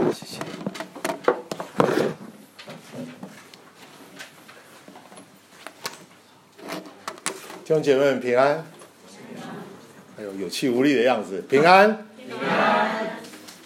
谢谢。弟兄姐妹们平安，还有气无力的样子，平安。平安。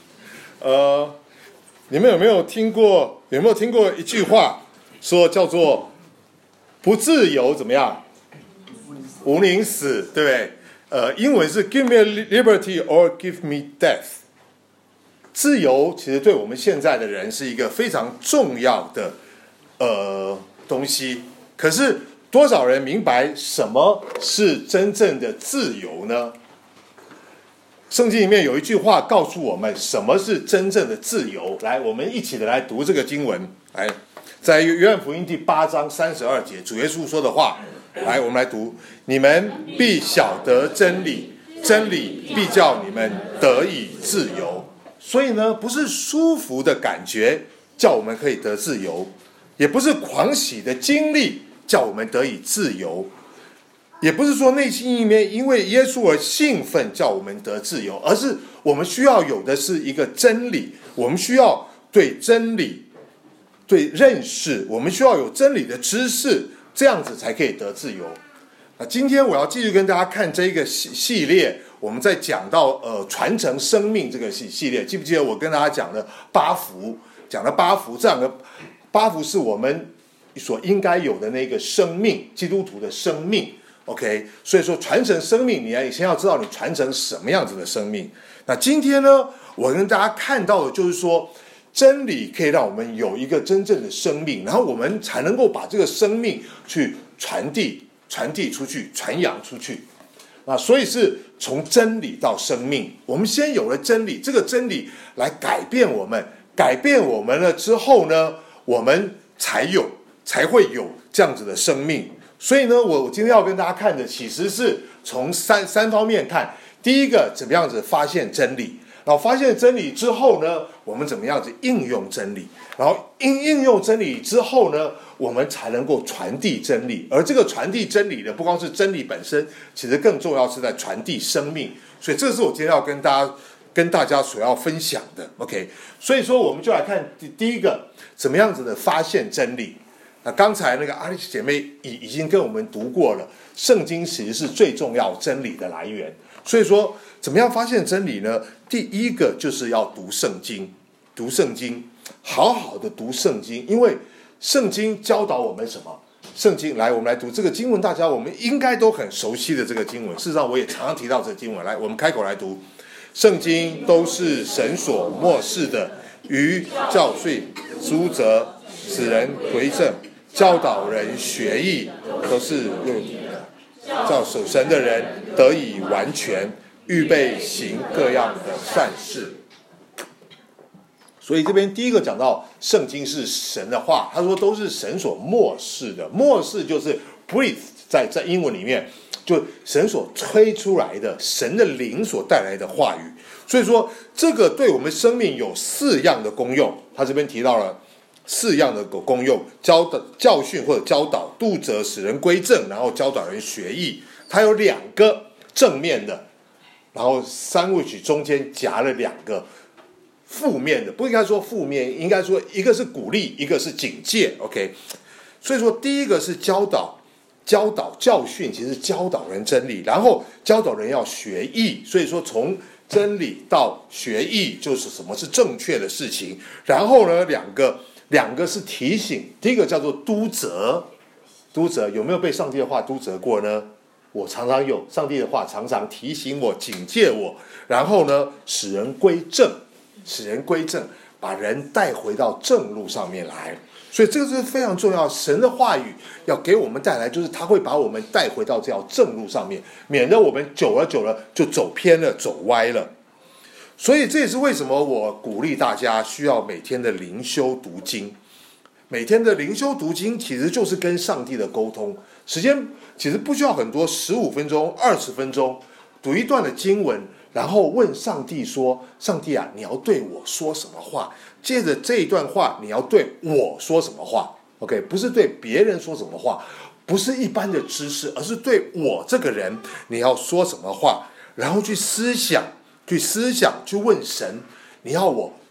你们有没有听过一句话，说叫做不自由怎么样？无宁死，对不对？英文是 Give me liberty or give me death。自由其实对我们现在的人是一个非常重要的东西，可是多少人明白什么是真正的自由呢？圣经里面有一句话告诉我们什么是真正的自由。来，我们一起的来读这个经文。来，在约翰福音第8章32节，主耶稣说的话。来，我们来读：你们必晓得真理，真理必叫你们得以自由。所以呢，不是舒服的感觉叫我们可以得自由，也不是狂喜的经历叫我们得以自由，也不是说内心里面因为耶稣而兴奋叫我们得自由，而是我们需要有的是一个真理，我们需要对真理对认识，我们需要有真理的知识，这样子才可以得自由。今天我要继续跟大家看这个系列，我们在讲到传承生命这个系列，记不记得我跟大家讲了8福，讲了8福，这样的8福是我们所应该有的那个生命，基督徒的生命。OK， 所以说传承生命，你先要知道你传承什么样子的生命。那今天呢，我跟大家看到的就是说，真理可以让我们有一个真正的生命，然后我们才能够把这个生命去传递出去，传扬出去。所以是从真理到生命，我们先有了真理，这个真理来改变我们了之后呢，我们才会有这样子的生命。所以呢，我今天要跟大家看的其实是从三方面看。第一个，怎么样子发现真理，然后发现真理之后呢，我们怎么样子应用真理，然后应用真理之后呢，我们才能够传递真理。而这个传递真理的不光是真理本身，其实更重要是在传递生命。所以这是我今天要跟大家所要分享的。 OK， 所以说我们就来看第一个，怎么样子的发现真理。那刚才那个阿丽姐妹已经跟我们读过了，圣经其实是最重要真理的来源。所以说怎么样发现真理呢？第一个就是要读圣经，好好的读圣经，因为圣经教导我们什么？圣经，来，我们来读这个经文，我们应该都很熟悉的这个经文，事实上我也常常提到这个经文。来，我们开口来读。圣经都是神所默示的，于教训、书责、使人归正、教导人学义，都是叫守神的人得以完全，预备行各样的善事。所以这边第一个讲到圣经是神的话，他说都是神所默示的，默示就是 breathe， 在英文里面就神所吹出来的，神的灵所带来的话语。所以说这个对我们生命有4样的功用，他这边提到了4样的功用：教训或者教导、督责使人归正，然后教导人学义。它有2个正面的，然后sandwich中间夹了2个负面的，不应该说负面，应该说一个是鼓励，一个是警戒。 OK， 所以说第一个是教导教训，其实教导人真理，然后教导人要学义。所以说从真理到学义就是什么是正确的事情。然后呢，两个是提醒，第一个叫做督责，有没有被上帝的话督责过呢？我常常有，上帝的话常常提醒我、警戒我。然后呢，使人归正，把人带回到正路上面来。所以这个是非常重要，神的话语要给我们带来，就是他会把我们带回到这条正路上面，免得我们久了就走偏了、走歪了。所以这也是为什么我鼓励大家需要每天的灵修读经。每天的灵修读经其实就是跟上帝的沟通，时间其实不需要很多，15分钟、20分钟，读一段的经文，然后问上帝说：上帝啊，你要对我说什么话？接着这一段话你要对我说什么话？ OK， 不是对别人说什么话，不是一般的知识，而是对我这个人你要说什么话，然后去思想，去问神，你要我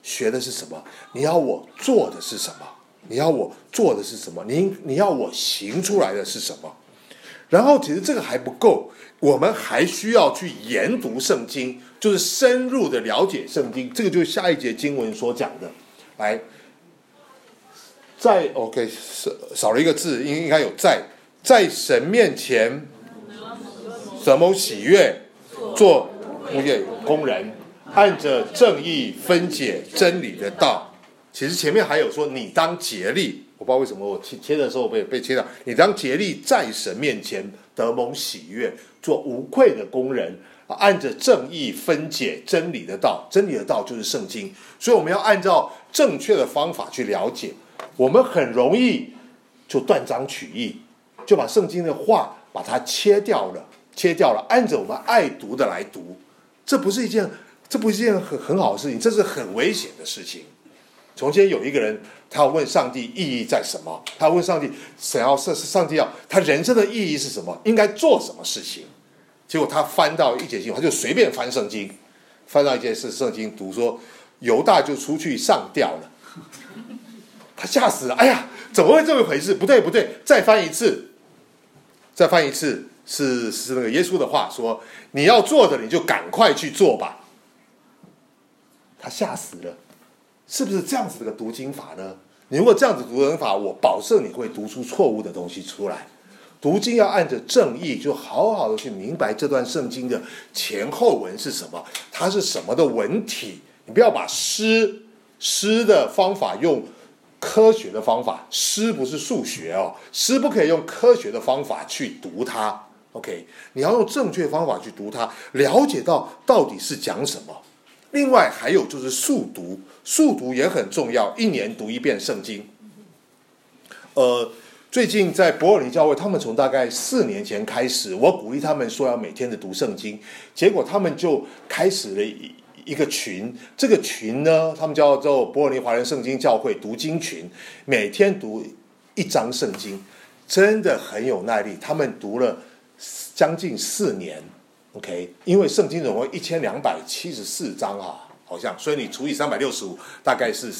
学的是什么？你要我做的是什么？你要我做的是什么？你要我行出来的是什么？然后其实这个还不够，我们还需要去研读圣经，就是深入的了解圣经。这个就是下一节经文所讲的。来，在 OK 少了一个字，应该有在神面前什么喜悦，做无业工人，按着正义分解真理的道。其实前面还有说，你当竭力，我不知道为什么我切的时候被切到，你当竭力在神面前得蒙喜悦，做无愧的工人，按着正义分解真理的道。真理的道就是圣经，所以我们要按照正确的方法去了解。我们很容易就断章取义，就把圣经的话把它切掉了，按着我们爱读的来读。这不是一件很好的事情，这是很危险的事情。从前有一个人，他要问上帝意义在什么？他问上帝，上帝要他人生的意义是什么？应该做什么事情？结果他翻到一节经文，他就随便翻圣经，翻到一节圣经读说，犹大就出去上吊了。他吓死了！哎呀，怎么会这么回事？不对，再翻一次，是那个耶稣的话说，你要做的你就赶快去做吧。他吓死了。是不是这样子的读经法呢？你如果这样子读经法，我保证你会读出错误的东西出来。读经要按着正义，就好好的去明白这段圣经的前后文是什么，它是什么的文体。你不要把诗的方法用科学的方法，诗不是数学哦，诗不可以用科学的方法去读它。OK， 你要用正确方法去读它，了解到底是讲什么。另外还有就是速读也很重要，一年读一遍圣经。最近在伯尔尼教会，他们从大概4年前开始，我鼓励他们说要每天的读圣经，结果他们就开始了一个群，这个群呢，他们叫做伯尔尼华人圣经教会读经群，每天读1章圣经，真的很有耐力，他们读了将近4年。OK， 因为圣经总共1274章好像，所以你除以365，大概是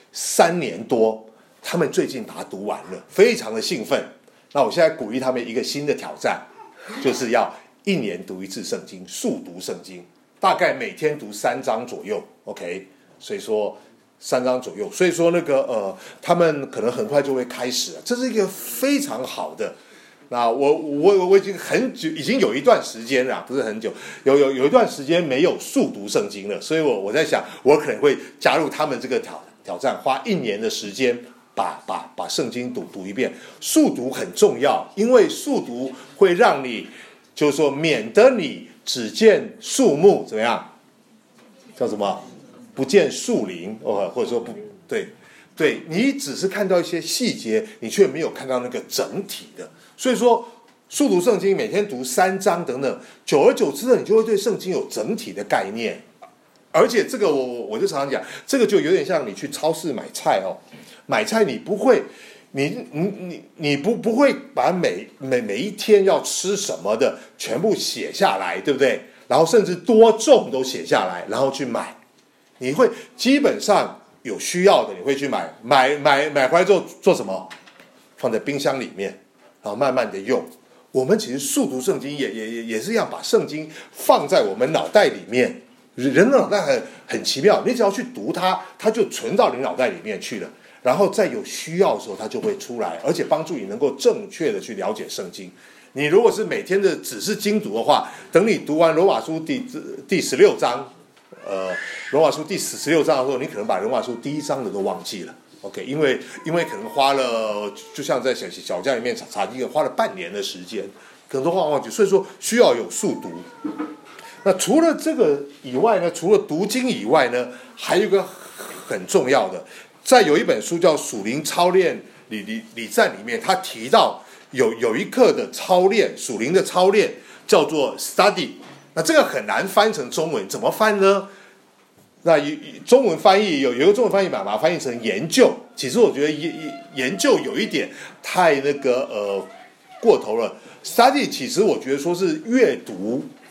3年多。他们最近把它读完了，非常的兴奋。那我现在鼓励他们一个新的挑战，就是要1年读1次圣经，速读圣经，大概每天读3章左右。OK， 所以说3章左右，所以说那个他们可能很快就会开始了，这是一个非常好的。那我已经很久，已经有一段时间了，不是很久，有一段时间没有速读圣经了，所以我在想，我可能会加入他们这个挑战，花1年的时间把圣经读一遍。速读很重要，因为速读会让你，就是说免得你只见树木怎么样，叫什么？不见树林，或者说不对，你只是看到一些细节，你却没有看到那个整体的。所以说速读圣经，每天读3章等等，久而久之的，你就会对圣经有整体的概念。而且这个我就常常讲，这个就有点像你去超市买菜哦，买菜你不会，你不会把每一天要吃什么的全部写下来，对不对？然后甚至多重都写下来，然后去买。你会基本上有需要的，你会去买回来之后做什么？放在冰箱里面。然后慢慢的用。我们其实速读圣经也是一样，把圣经放在我们脑袋里面。人的脑袋很奇妙，你只要去读它，它就存到你脑袋里面去了，然后在有需要的时候它就会出来，而且帮助你能够正确的去了解圣经。你如果是每天的只是经读的话，等你读完罗马书第16章罗马书第16章的时候，你可能把罗马书第1章的都忘记了。OK， 因为可能花了，就像在小家里面查经，花了半年的时间，可能都忘记，所以说需要有速读。那除了这个以外呢，除了读经以外呢，还有一个很重要的，在有一本书叫《属灵操练礼赞》里面，他提到有一课的操练，属灵的操练叫做 study。那这个很难翻成中文，怎么翻呢？那中文翻译有一个中文翻译把它翻译成研究，其实我觉得研究有一点太过头了。study 其实我觉得说是阅读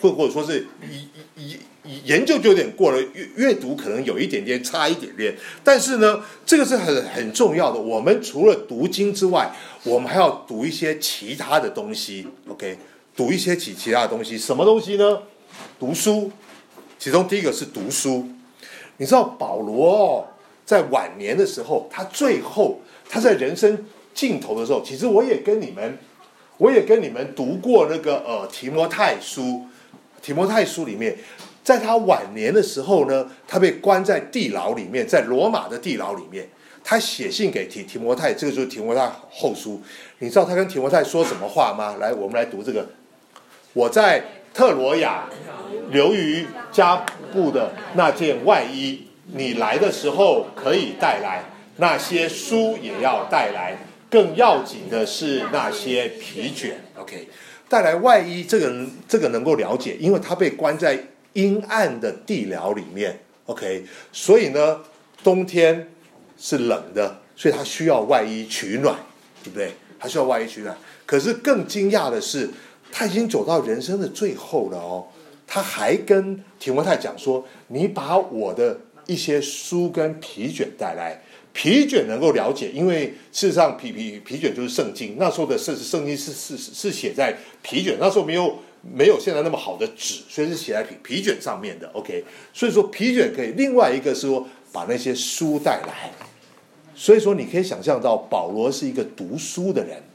或者说是研究就有点过了，阅读可能有一点点差一点点，但是呢，这个是很重要的。我们除了读经之外，我们还要读一些其他的东西 ，OK， 读一些其他的东西，什么东西呢？读书，其中第一个是读书。你知道保罗在晚年的时候，他最后他在人生尽头的时候，其实我也跟你们读过那个提摩太书里面。在他晚年的时候呢，他被关在地牢里面，在罗马的地牢里面，他写信给提摩太，这个就是提摩太后书。你知道他跟提摩太说什么话吗？来，我们来读这个：我在特罗亚留于加布的那件外衣，你来的时候可以带来，那些书也要带来，更要紧的是那些皮卷。OK， 带来外衣，这个能够了解，因为他被关在阴暗的地牢里面 ，OK， 所以呢，冬天是冷的，所以他需要外衣取暖，对不对？他需要外衣取暖。可是更惊讶的是，他已经走到人生的最后了哦，他还跟提摩太讲说：“你把我的一些书跟皮卷带来。”皮卷能够了解，因为事实上皮卷就是圣经，那时候的圣经是写在皮卷，那时候没有现在那么好的纸，所以是写在皮卷上面的 OK， 所以说皮卷可以。另外一个是说把那些书带来，所以说你可以想象到保罗是一个读书的人，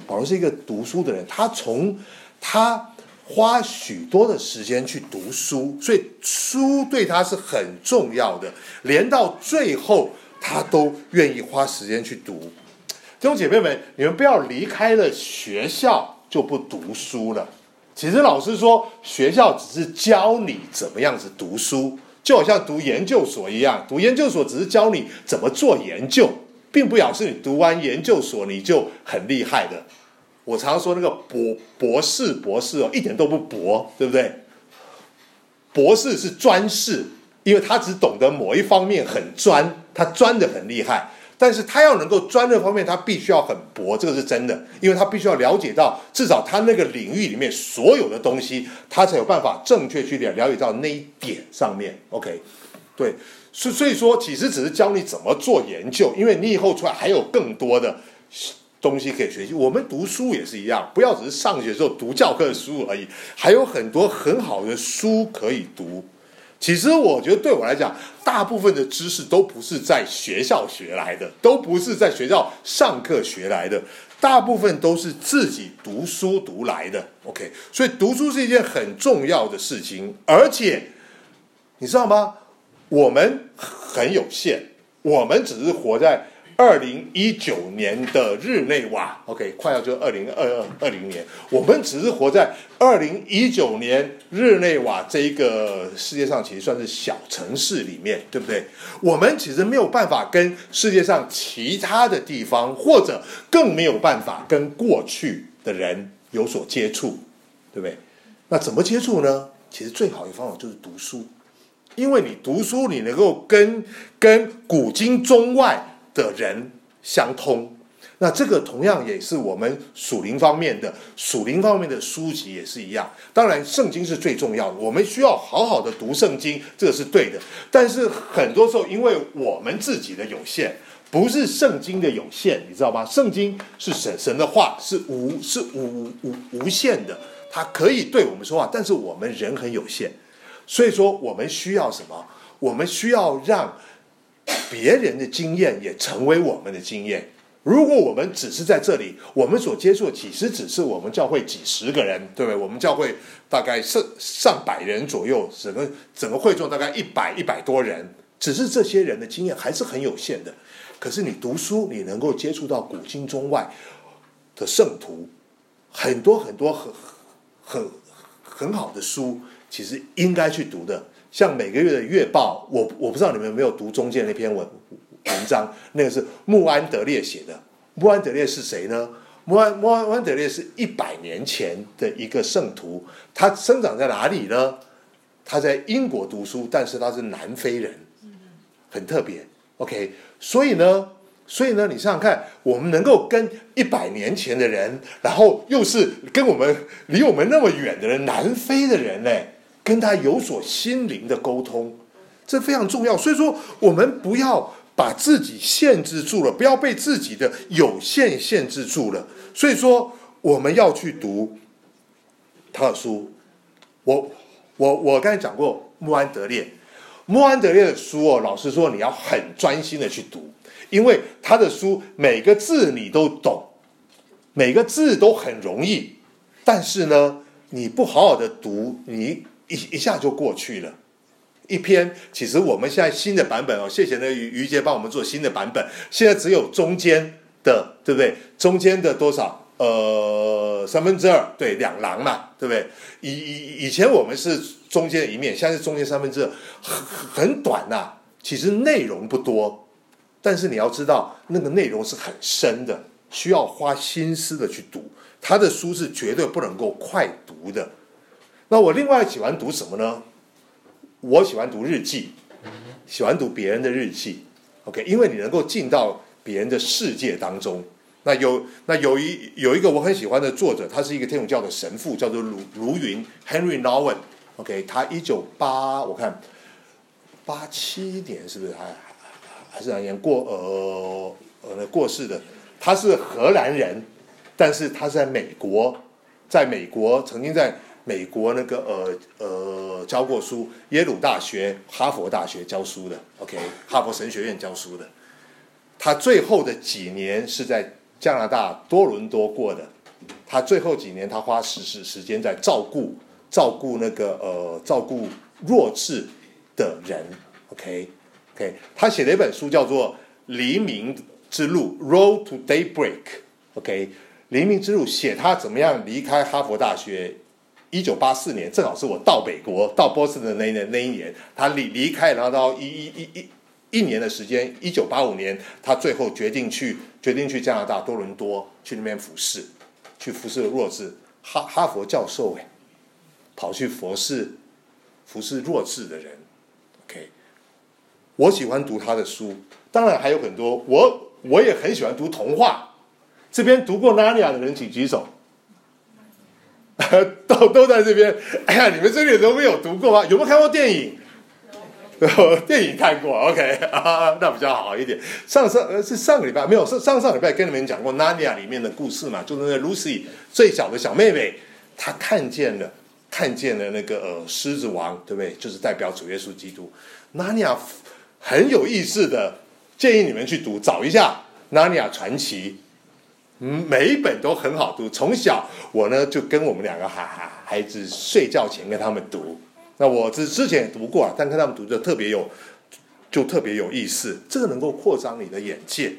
他花许多的时间去读书，所以书对他是很重要的，连到最后他都愿意花时间去读。弟兄姐妹们，你们不要离开了学校就不读书了。其实老师说，学校只是教你怎么样子读书，就好像读研究所一样，读研究所只是教你怎么做研究，并不表示你读完研究所你就很厉害的。我常说那个博士哦，一点都不博，对不对？博士是专士，因为他只懂得某一方面很专，他专得很厉害。但是他要能够专这方面，他必须要很博，这个是真的，因为他必须要了解到至少他那个领域里面所有的东西，他才有办法正确去了解到那一点上面。OK， 对，所以说其实只是教你怎么做研究，因为你以后出来还有更多的东西可以学习。我们读书也是一样，不要只是上学的时候读教科书而已，还有很多很好的书可以读。其实我觉得对我来讲，大部分的知识都不是在学校学来的，都不是在学校上课学来的，大部分都是自己读书读来的。OK， 所以读书是一件很重要的事情，而且你知道吗？我们很有限，我们只是活在2019年的日内瓦 ，OK， 快要就2020年，我们只是活在2019年日内瓦这一个世界上其实算是小城市里面，对不对？我们其实没有办法跟世界上其他的地方，或者更没有办法跟过去的人有所接触，对不对？那怎么接触呢？其实最好的方法就是读书，因为你读书，你能够跟古今中外的人相通。那这个同样也是我们属灵方面的书籍也是一样。当然圣经是最重要的，我们需要好好的读圣经，这个是对的。但是很多时候因为我们自己的有限，不是圣经的有限，你知道吗？圣经是神的话，是无限的，它可以对我们说话，但是我们人很有限，所以说我们需要什么？我们需要让别人的经验也成为我们的经验。如果我们只是在这里，我们所接触的其实只是我们教会几十个人，对不对？我们教会大概上百人左右，整个会众大概100多人，只是这些人的经验还是很有限的。可是你读书，你能够接触到古今中外的圣徒，很多很好的书，其实应该去读的。像每个月的月报，我不知道你们有没有读中间那篇文章，那个是穆安德烈写的。穆安德烈是谁呢？穆安德烈是100年前的一个圣徒，他生长在哪里呢？他在英国读书，但是他是南非人，很特别。OK， 所以呢， 所以呢，你想想看，我们能够跟100年前的人，然后又是跟我们离我们那么远的人，南非的人呢，跟他有所心灵的沟通，这非常重要。所以说，我们不要把自己限制住了，不要被自己的有限限制住了。所以说，我们要去读他的书。我刚才讲过穆安德烈的书哦，老实说，你要很专心的去读。因为他的书每个字你都懂，每个字都很容易，但是呢，你不好好的读，你一下就过去了。一篇，其实我们现在新的版本哦，谢谢那个于杰帮我们做新的版本，现在只有中间的，对不对？中间的多少？2/3，对，2郎嘛，对不对？以前我们是中间的一面，现在是中间2/3，很短呐，其实内容不多。但是你要知道，那个内容是很深的，需要花心思的去读。他的书是绝对不能够快读的。那我另外喜欢读什么呢？我喜欢读日记，喜欢读别人的日记。OK， 因为你能够进到别人的世界当中。那有一个我很喜欢的作者，他是一个天主教的神父，叫做卢云 Henry Nouwen。OK， 他我看87年是不是还是哪年过世的？他是荷兰人，但是他是在美国曾经在美国那个教过书，耶鲁大学、哈佛大学教书的 ，OK， 哈佛神学院教书的。他最后的几年是在加拿大多伦多过的。他最后几年他花时间在照顾弱智的人 ，OK， 他写了一本书叫做《黎明之路》（Road to Daybreak）。OK， 黎明之路写他怎么样离开哈佛大学。1984年正好是我到美国到波士顿的那一年，他离开，然后到一年的时间，1985年他最后决定去加拿大多伦多去那边服侍弱智。哈佛教授跑去服侍弱智的人。OK， 我喜欢读他的书，当然还有很多，我也很喜欢读童话。这边读过《纳尼亚》的人请举手。都在这边。哎呀，你们这里都没有读过吗？有没有看过电影？电影看过 ，OK 那比较好一点。上个礼拜没有，上礼拜跟你们讲过《纳尼亚》里面的故事嘛，就是那 Lucy 最小的小妹妹，她看见了那个狮子王，对不对？就是代表主耶稣基督。纳尼亚很有意思的，建议你们去读，找一下《纳尼亚传奇》。每一本都很好读。从小我呢就跟我们2个孩子睡觉前跟他们读。那我之前也读过但跟他们读就特别有意思。这个能够扩张你的眼界。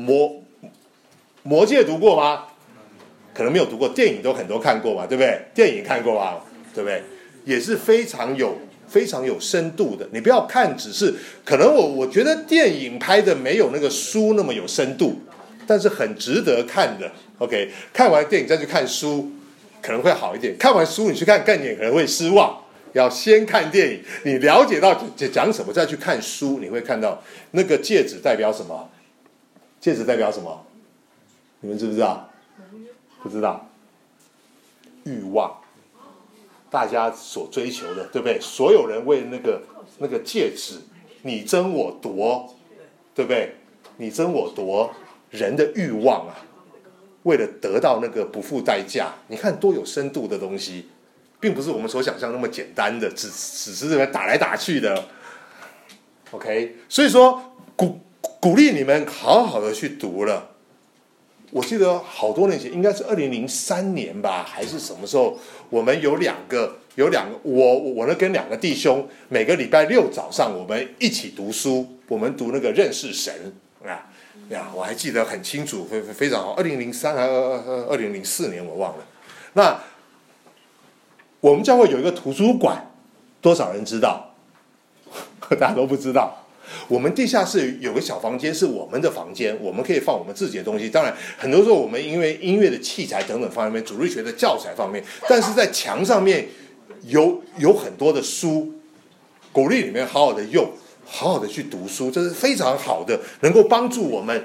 魔戒读过吗？可能没有读过，电影都很多看过嘛，对不对？电影看过啊，对不对？也是非常有深度的。你不要看只是可能我觉得电影拍的没有那个书那么有深度，但是很值得看的。 OK， 看完电影再去看书可能会好一点，看完书你去看电影可能会失望。要先看电影，你了解到讲什么再去看书，你会看到那个戒指代表什么。戒指代表什么？你们知不知道？不知道。欲望，大家所追求的，对不对？所有人为那个戒指你争我夺，对不对？你争我夺，人的欲望啊，为了得到那个不付代价，你看多有深度的东西，并不是我们所想象那么简单的，只是这边打来打去的。OK， 所以说鼓励你们好好的去读了。我记得好多年前，应该是2003年吧，还是什么时候？我们有两个，我呢跟2个弟兄，每个礼拜6早上我们一起读书，我们读那个认识神啊。我还记得很清楚，非常好。2003还2004年我忘了。那我们教会有一个图书馆，多少人知道？大家都不知道。我们地下室有个小房间是我们的房间，我们可以放我们自己的东西。当然很多时候我们因为音乐的器材等等方面，主日学的教材方面，但是在墙上面有很多的书，鼓励你们好好的用，好好的去读书，这是非常好的，能够帮助我们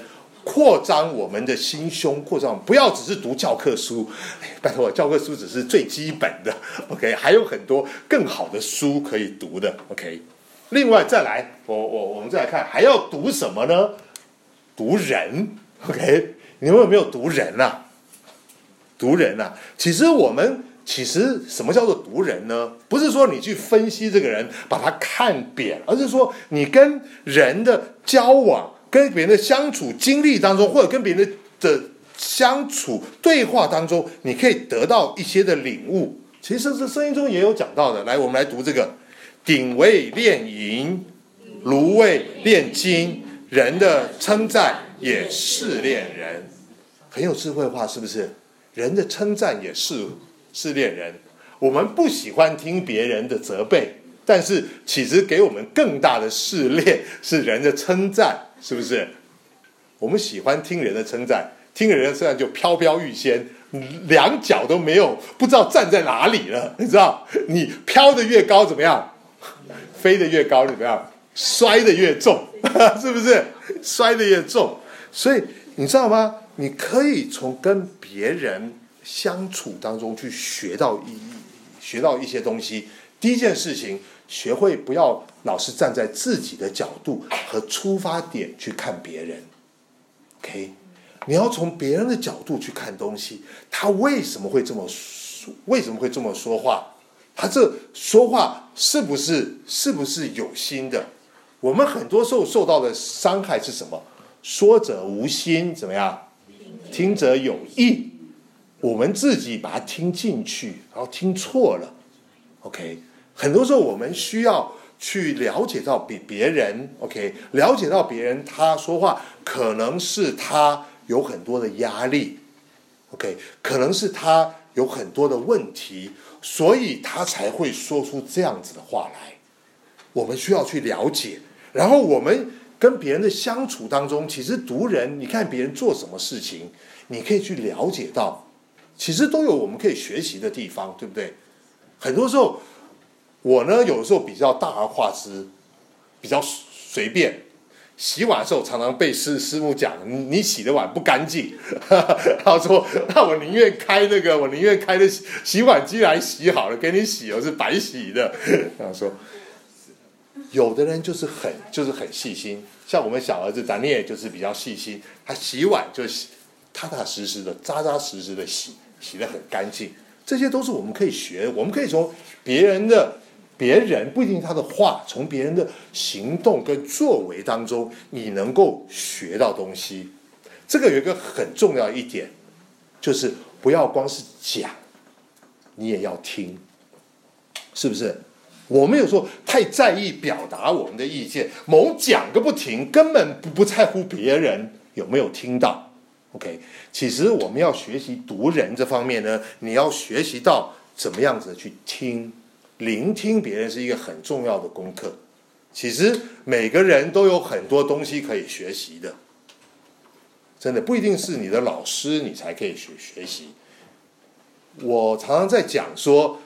扩张我们的心胸，扩张，不要只是读教科书。拜托，教科书只是最基本的 ，OK， 还有很多更好的书可以读的 ，OK。另外再来，我们再来看还要读什么呢？读人 ，OK， 你们有没有读人啊？读人啊，其实什么叫做读人呢？不是说你去分析这个人，把他看扁，而是说你跟人的交往、跟别人的相处经历当中，或者跟别人的相处对话当中，你可以得到一些的领悟。其实这圣经中也有讲到的。来，我们来读这个：鼎为炼银，炉为炼金，人的称赞也试炼人。很有智慧话，是不是？人的称赞也试炼人。我们不喜欢听别人的责备，但是其实给我们更大的试炼是人的称赞，是不是？我们喜欢听人的称赞，听人的称赞就飘飘欲仙，两脚都没有，不知道站在哪里了，你知道？你飘得越高怎么样？飞得越高怎么样？摔得越重，是不是？摔得越重。所以你知道吗？你可以从跟别人相处当中去学到一些东西。第一件事情，学会不要老是站在自己的角度和出发点去看别人。OK， 你要从别人的角度去看东西，他为什么会这么说话？他这说话是不是有心的？我们很多时候受到的伤害是什么？说者无心，怎么样？听者有意。我们自己把它听进去，然后听错了。OK， 很多时候我们需要去了解到别人 ，OK， 了解到别人他说话可能是他有很多的压力 ，OK， 可能是他有很多的问题，所以他才会说出这样子的话来。我们需要去了解，然后我们跟别人的相处当中，其实读人，你看别人做什么事情，你可以去了解到，其实都有我们可以学习的地方，对不对？很多时候，我呢有的时候比较大而化之，比较随便。洗碗的时候常常被师母讲，你洗的碗不干净，他说那我宁愿开的洗碗机来洗好了，给你洗，我是白洗的。他说，有的人就是很细心，像我们小儿子咱也就是比较细心，他洗碗就踏踏实实的、扎扎实实的洗得很干净。这些都是我们可以学，我们可以从别人不一定他的话，从别人的行动跟作为当中，你能够学到东西。这个有一个很重要一点，就是不要光是讲，你也要听，是不是？我们有时候太在意表达我们的意见，猛讲个不停，根本不在乎别人有没有听到。OK， 其实我们要学习读人这方面呢，你要学习到怎么样子去听，聆听别人是一个很重要的功课。其实每个人都有很多东西可以学习的，真的不一定是你的老师你才可以学习。我常常在讲说，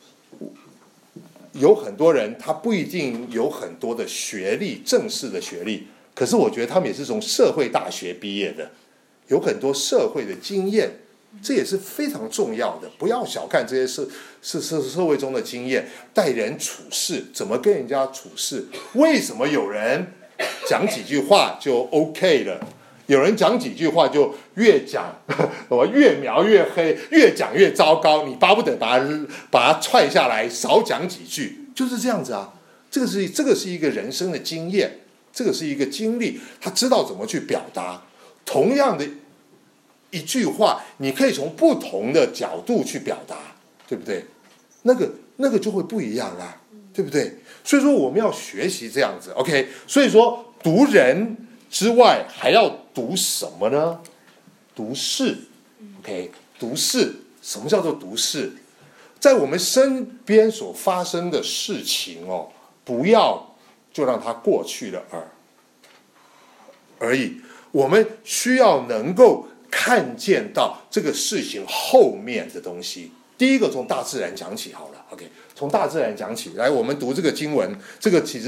有很多人他不一定有很多的学历，正式的学历，可是我觉得他们也是从社会大学毕业的，有很多社会的经验，这也是非常重要的。不要小看这些社会中的经验，待人处事，怎么跟人家处事。为什么有人讲几句话就 OK 了，有人讲几句话就越描越黑，越讲越糟糕，你巴不得把他踹下来，少讲几句，就是这样子啊。这个是一个人生的经验，这个是一个经历，他知道怎么去表达。同样的一句话，你可以从不同的角度去表达，对不对？那个就会不一样啦，对不对？所以说我们要学习这样子 ，OK。所以说读人之外还要读什么呢？读事 ，OK。读事，什么叫做读事？在我们身边所发生的事情哦，不要就让它过去了而已。我们需要能够看见到这个事情后面的东西。第一个从大自然讲起好了 ，OK， 从大自然讲起来，我们读这个经文，这个其实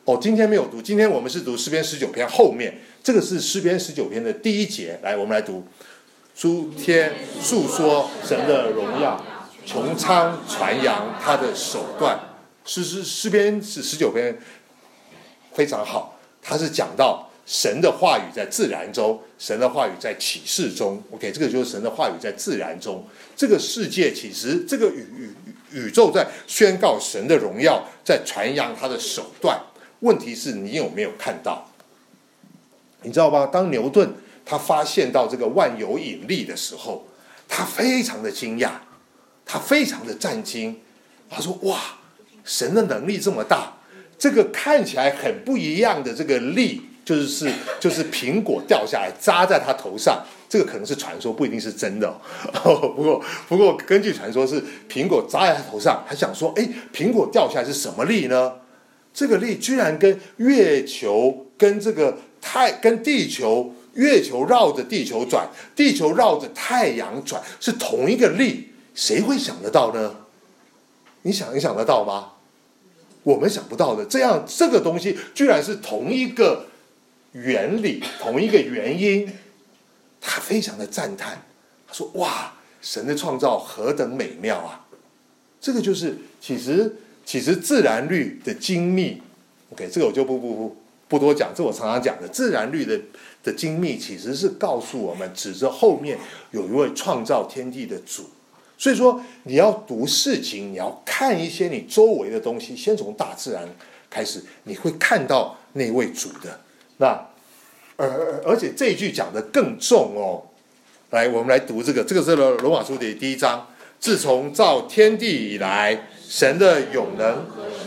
今天没有读，今天我们是读诗篇19篇后面，这个是诗篇19篇的第1节。来，我们来读：诸天述说神的荣耀，穹苍传扬他的手段。诗篇是19篇，非常好，它是讲到神的话语在自然中，神的话语在启示中。OK， 这个就是神的话语在自然中。这个世界其实这个宇宙在宣告神的荣耀，在传扬他的手段。问题是你有没有看到？你知道吗？当牛顿他发现到这个万有引力的时候，他非常的惊讶，他非常的震惊。他说：哇，神的能力这么大，这个看起来很不一样的这个力，就是苹果掉下来扎在他头上，这个可能是传说，不一定是真的不过根据传说是苹果扎在他头上，他想说，苹果掉下来是什么力呢？这个力居然跟月球跟跟地球，月球绕着地球转，地球绕着太阳转，是同一个力，谁会想得到呢？你想得到吗？我们想不到的，这个东西居然是同一个原理，同一个原因。他非常的赞叹，他说：哇，神的创造何等美妙啊！这个就是其实自然律的精密。 OK， 这个我就不多讲，这我常常讲的自然律的精密，其实是告诉我们，指着后面有一位创造天地的主。所以说你要读事情，你要看一些你周围的东西，先从大自然开始，你会看到那位主的。那而且这一句讲得更重哦。来，我们来读这个是罗马书的第1章。自从造天地以来，神的永能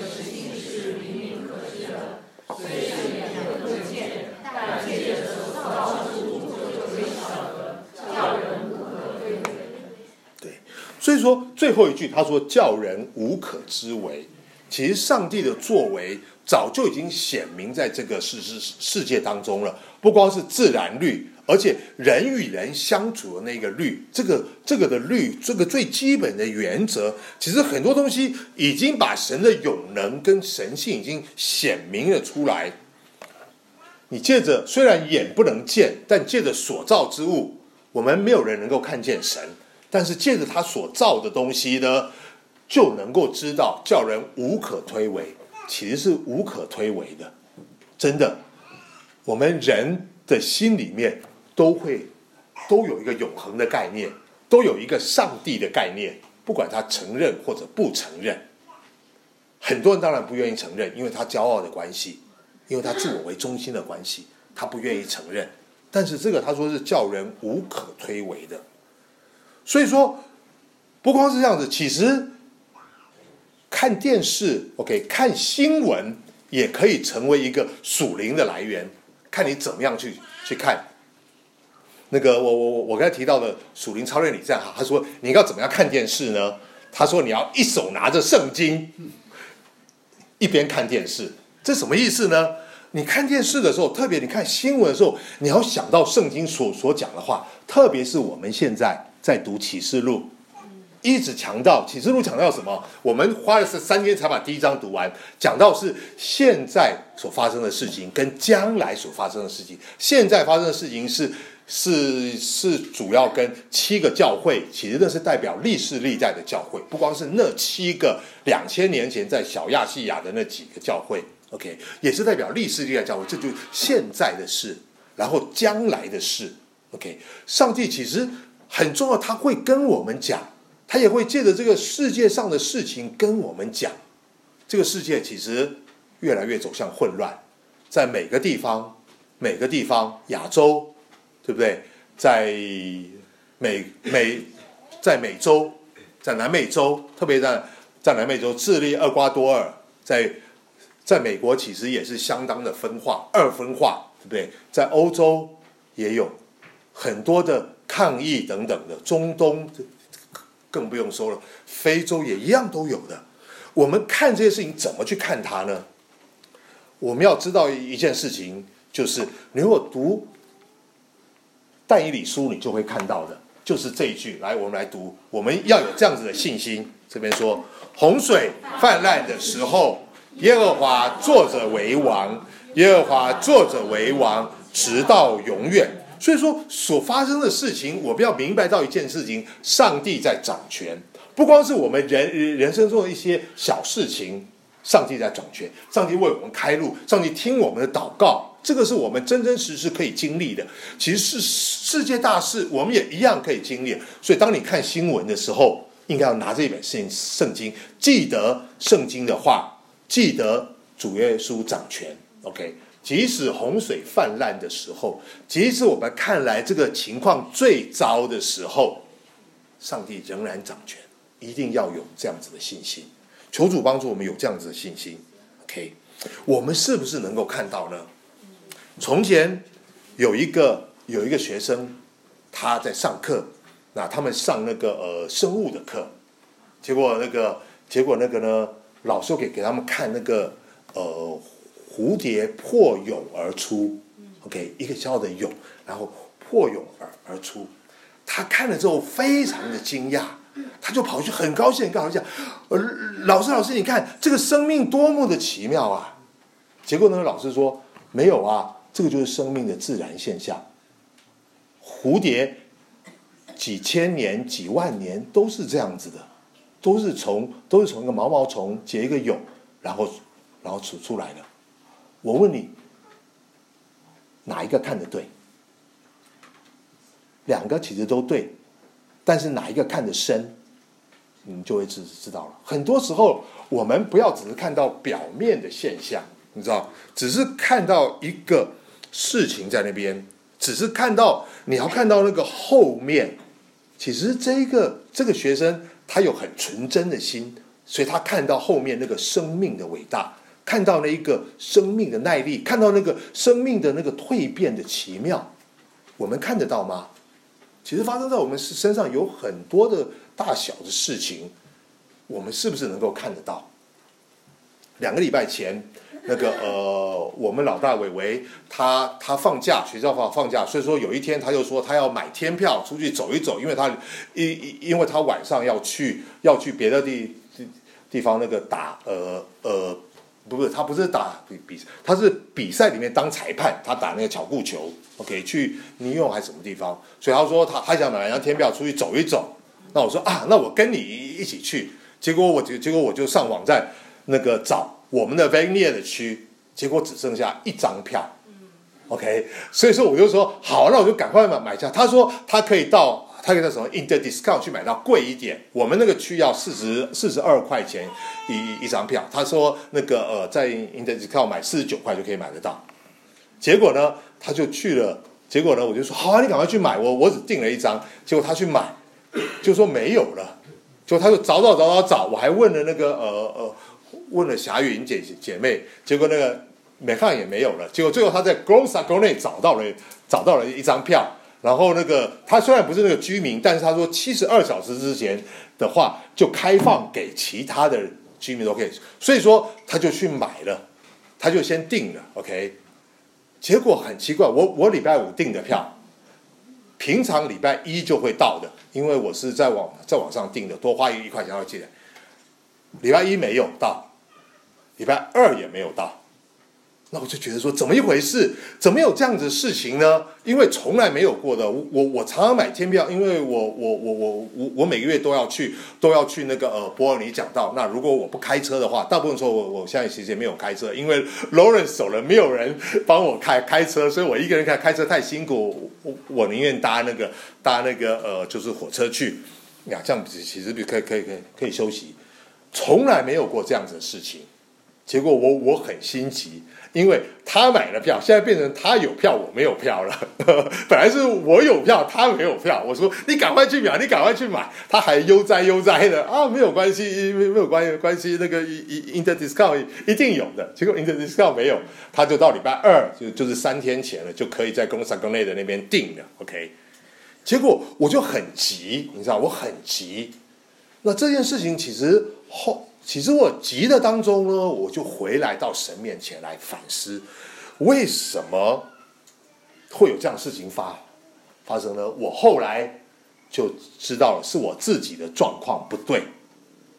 所以说最后一句他说叫人无可知为，其实上帝的作为早就已经显明在这个世界当中了，不光是自然律，而且人与人相处的那个律，这个的律，这个最基本的原则，其实很多东西已经把神的永能跟神性已经显明了出来。你借着虽然眼不能见，但借着所造之物，我们没有人能够看见神，但是借着他所造的东西呢，就能够知道，叫人无可推诿，其实是无可推诿的。真的，我们人的心里面都有一个永恒的概念，都有一个上帝的概念，不管他承认或者不承认。很多人当然不愿意承认，因为他骄傲的关系，因为他自我为中心的关系，他不愿意承认。但是这个他说是叫人无可推诿的。所以说不光是这样子，其实看电视 OK， 看新闻也可以成为一个属灵的来源，看你怎么样去看。那个我刚才提到的属灵操练理这样，他说你要怎么样看电视呢？他说你要一手拿着圣经，一边看电视。这什么意思呢？你看电视的时候，特别你看新闻的时候，你要想到圣经所讲的话，特别是我们现在在读启示录，一直强调启示录强调什么？我们花了3天才把第1章读完，讲到是现在所发生的事情跟将来所发生的事情。现在发生的事情是主要跟7个教会，其实那是代表历世历代的教会，不光是那7个2000年前在小亚细亚的那几个教会 OK， 也是代表历世历代教会，这就是现在的事，然后将来的事 OK。 上帝其实很重要，他会跟我们讲，他也会借着这个世界上的事情跟我们讲。这个世界其实越来越走向混乱，在每个地方，亚洲对不对？在美洲，在南美洲，特别在南美洲，智利、厄瓜多尔，在美国其实也是相当的分化，二分化，对不对？在欧洲也有很多的抗议等等的，中东更不用说了，非洲也一样都有的。我们看这些事情怎么去看它呢？我们要知道一件事情，就是你如果读但以理书，你就会看到的就是这一句。来，我们来读，我们要有这样子的信心。这边说，洪水泛滥的时候， 耶和华坐着为王，耶和华坐着为王，直到永远。所以说所发生的事情，我们要明白到一件事情，上帝在掌权，不光是我们人生中的一些小事情，上帝在掌权，上帝为我们开路，上帝听我们的祷告，这个是我们真真实实可以经历的。其实是世界大事，我们也一样可以经历。所以当你看新闻的时候，应该要拿这一本圣经，记得圣经的话，记得主耶稣掌权。 OK， 即使洪水泛滥的时候，即使我们看来这个情况最糟的时候，上帝仍然掌权，一定要有这样子的信心。求主帮助我们有这样子的信心。 OK， 我们是不是能够看到呢？从前有一个学生，他在上课，那他们上那个生物的课，结果那个呢，老师给他们看那个蝴蝶破蛹而出。 OK， 一个小小的蛹，然后破蛹而出。他看了之后非常的惊讶，他就跑去很高兴讲，老师你看这个生命多么的奇妙啊。结果呢，老师说没有啊，这个就是生命的自然现象。蝴蝶几千年几万年都是这样子的，都是从一个毛毛虫结一个蛹，然后出来的。我问你，哪一个看得对？两个其实都对，但是哪一个看得深，你就会知道了。很多时候我们不要只是看到表面的现象，你知道，只是看到一个事情在那边，只是看到，你要看到那个后面。其实这个学生他有很纯真的心，所以他看到后面那个生命的伟大，看到那一个生命的耐力，看到那个生命的那个蜕变的奇妙。我们看得到吗？其实发生在我们身上有很多的大小的事情，我们是不是能够看得到？2个礼拜前，我们老大伟伟他放假，学校放假，所以说有一天他就说他要买天票出去走一走，因为他晚上要去别的地方那个打他不是打比赛，他是比赛里面当裁判，他打那个巧固球 ，OK， 去尼用还是什么地方，所以他说他想买张天票出去走一走。那我说啊，那我跟你一起去。结果我就上网站那个找我们的 Vanier 的区，结果只剩下1张票 ，OK， 所以说我就说好，那我就赶快买下。他说他可以到什么 Interdiscount 去买到贵一点，我们那个区要42块钱一张票，他说那个在 Interdiscount 买49块就可以买得到。结果呢他就去了，结果呢我就说好啊，你赶快去买，我只订了1张，结果他去买就说没有了，就他就找，我还问了问了霞云姐妹，结果那个没看也没有了，结果最后他在 Grossago 内找到了1张票。然后他虽然不是那个居民，但是他说72小时之前的话就开放给其他的居民都可以，所以说他就去买了，他就先订了 ，OK。结果很奇怪，我礼拜5订的票，平常礼拜1就会到的，因为我是在网上订的，多花1块钱要寄来。礼拜1没有到，礼拜2也没有到。那我就觉得说怎么一回事，怎么有这样子的事情呢？因为从来没有过的。我常常买天票，因为我每个月都要去那个伯尔尼讲道。那如果我不开车的话，大部分时候我现在其实也没有开车，因为 Lawrence 走了，没有人帮我开车，所以我一个人开车太辛苦，我宁愿搭那个就是火车去呀，这样其实可以休息。从来没有过这样子的事情，结果我很心急。因为他买了票，现在变成他有票我没有票了。本来是我有票他没有票，我说你赶快去买，你赶快去买，他还悠哉的啊，没有关系，没有关系，那个 Interdiscount 一定有的。结果 Interdiscount 没有，他就到礼拜2就是3天前了，就可以在Grossago内的那边订了 ，OK。结果我就很急，你知道我很急。那这件事情其实我急的当中呢，我就回来到神面前来反思，为什么会有这样的事情发生呢？我后来就知道了，是我自己的状况不对。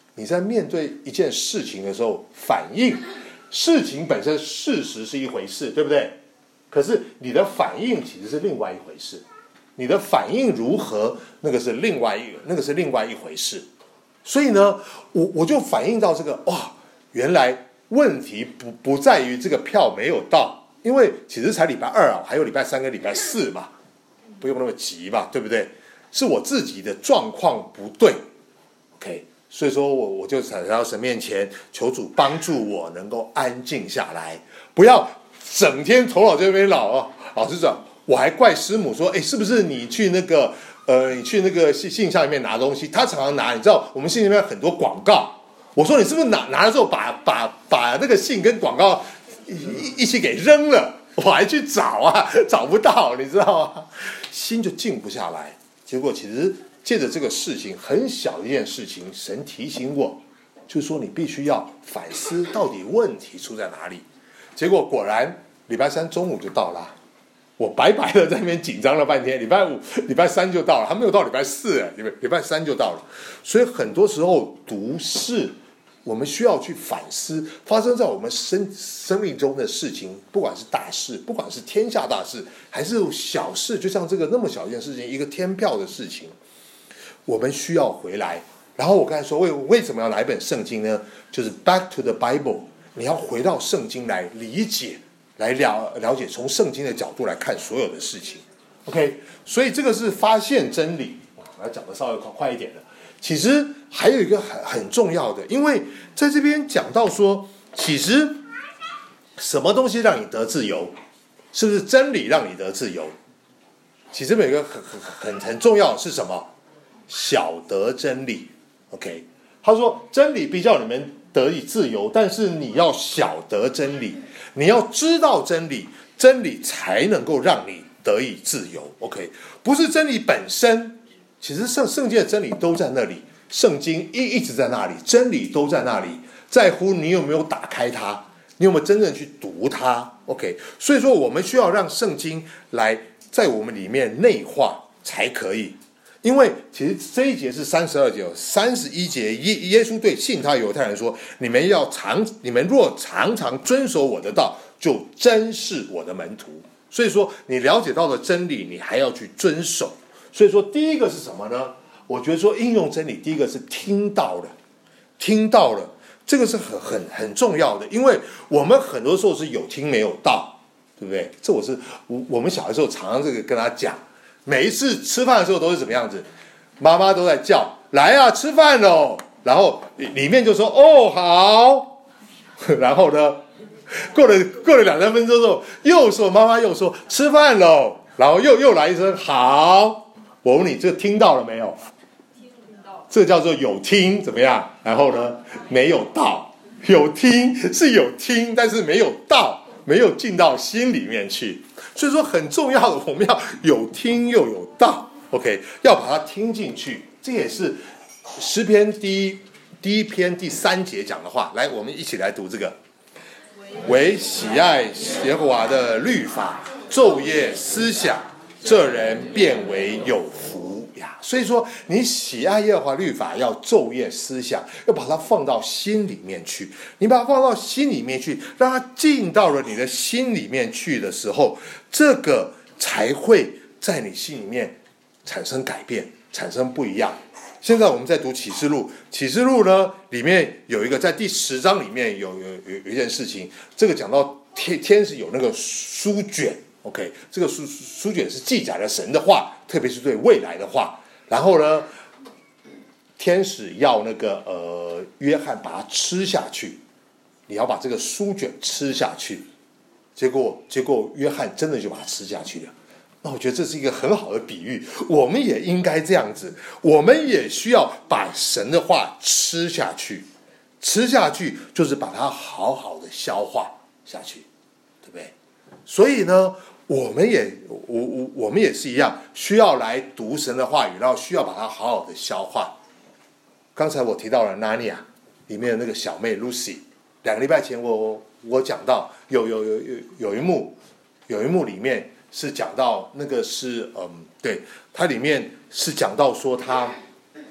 你在面对一件事情的时候，反应，事情本身事实是一回事，对不对？可是你的反应其实是另外一回事，你的反应如何，那个是另外一回事。所以呢，我就反映到这个，哇，原来问题不在于这个票没有到，因为其实才礼拜二啊，还有礼拜三跟礼拜四嘛，不用那么急吧，对不对？是我自己的状况不对 ，OK， 所以说我就来到神面前，求主帮助我能够安静下来，不要整天头脑这边老师长，我还怪师母说，是不是你去那个信箱里面拿东西，他常常拿，你知道我们信里面很多广告，我说你是不是拿了之后把那个信跟广告一起给扔了，我还去找啊，找不到，你知道吗？心就静不下来。结果其实借着这个事情，很小的一件事情，神提醒我，就是说你必须要反思到底问题出在哪里。结果果然礼拜三中午就到了，我白白的在那边紧张了半天，礼拜五、礼拜三就到了，还没有到礼拜四，礼拜三就到了。所以很多时候读释，我们需要去反思发生在我们生命中的事情，不管是大事，不管是天下大事，还是小事，就像这个那么小一件事情，一个天票的事情，我们需要回来。然后我刚才说为什么要拿一本圣经呢？就是 Back to the Bible， 你要回到圣经来理解，来了解，从圣经的角度来看所有的事情。OK， 所以这个是发现真理。我要讲的稍微快一点的。其实还有一个很重要的，因为在这边讲到说，其实什么东西让你得自由？是不是真理让你得自由？其实有一个很重要的是什么？晓得真理。OK， 他说真理必叫你们得以自由，但是你要晓得真理，你要知道真理，真理才能够让你得以自由。OK， 不是真理本身。其实圣经的真理都在那里，圣经一直在那里，真理都在那里，在乎你有没有打开它，你有没有真正去读它。 OK， 所以说我们需要让圣经来在我们里面内化才可以。因为其实这一节是32节，31节耶稣对信他犹太人说，你们若常常遵守我的道，就真是我的门徒。所以说你了解到了真理，你还要去遵守。所以说第一个是什么呢？我觉得说应用真理，第一个是听到了，这个是很重要的。因为我们很多时候是有听没有到，对不对？这我们小的时候常常这个跟他讲，每一次吃饭的时候都是怎么样子，妈妈都在叫来啊吃饭喽，然后里面就说哦好，然后呢过了2-3分钟之后，妈妈又说吃饭喽，然后又来一声好。我问你，这听到了没有？听到，这叫做有听，怎么样？然后呢，没有到。有听是有听，但是没有到，没有进到心里面去。所以说很重要的，我们要有听又有到。OK， 要把它听进去。这也是诗篇第一篇第3节讲的话。来，我们一起来读这个：唯喜爱耶和华的律法，昼夜思想，这人变为有福呀。所以说你喜爱耶和华律法，要昼夜思想，要把它放到心里面去。你把它放到心里面去，让它进到了你的心里面去的时候，这个才会在你心里面产生改变，产生不一样。现在我们在读启示录，启示录呢里面有一个，在第10章里面有一件事情，这个讲到天使有那个书卷。OK， 这个书卷是记载了神的话，特别是对未来的话。然后呢，天使要那个约翰把它吃下去，你要把这个书卷吃下去。结果约翰真的就把它吃下去了。那我觉得这是一个很好的比喻，我们也应该这样子，我们也需要把神的话吃下去。吃下去就是把它好好的消化下去，对不对？所以呢，我们也是一样，需要来读神的话语，然后需要把它好好的消化。刚才我提到了纳尼亚里面的那个小妹 Lucy， 2个礼拜前我讲到有一幕里面是讲到那个是对，它里面是讲到说他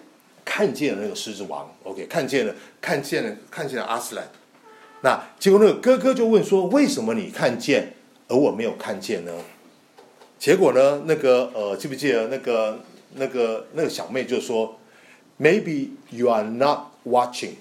看见了那个狮子王 ，OK， 看见了阿斯兰。那结果那个哥哥就问说：“为什么你看见，而我没有看见呢？”结果呢，记不记得那个小妹就说 ：“Maybe you are not watching。”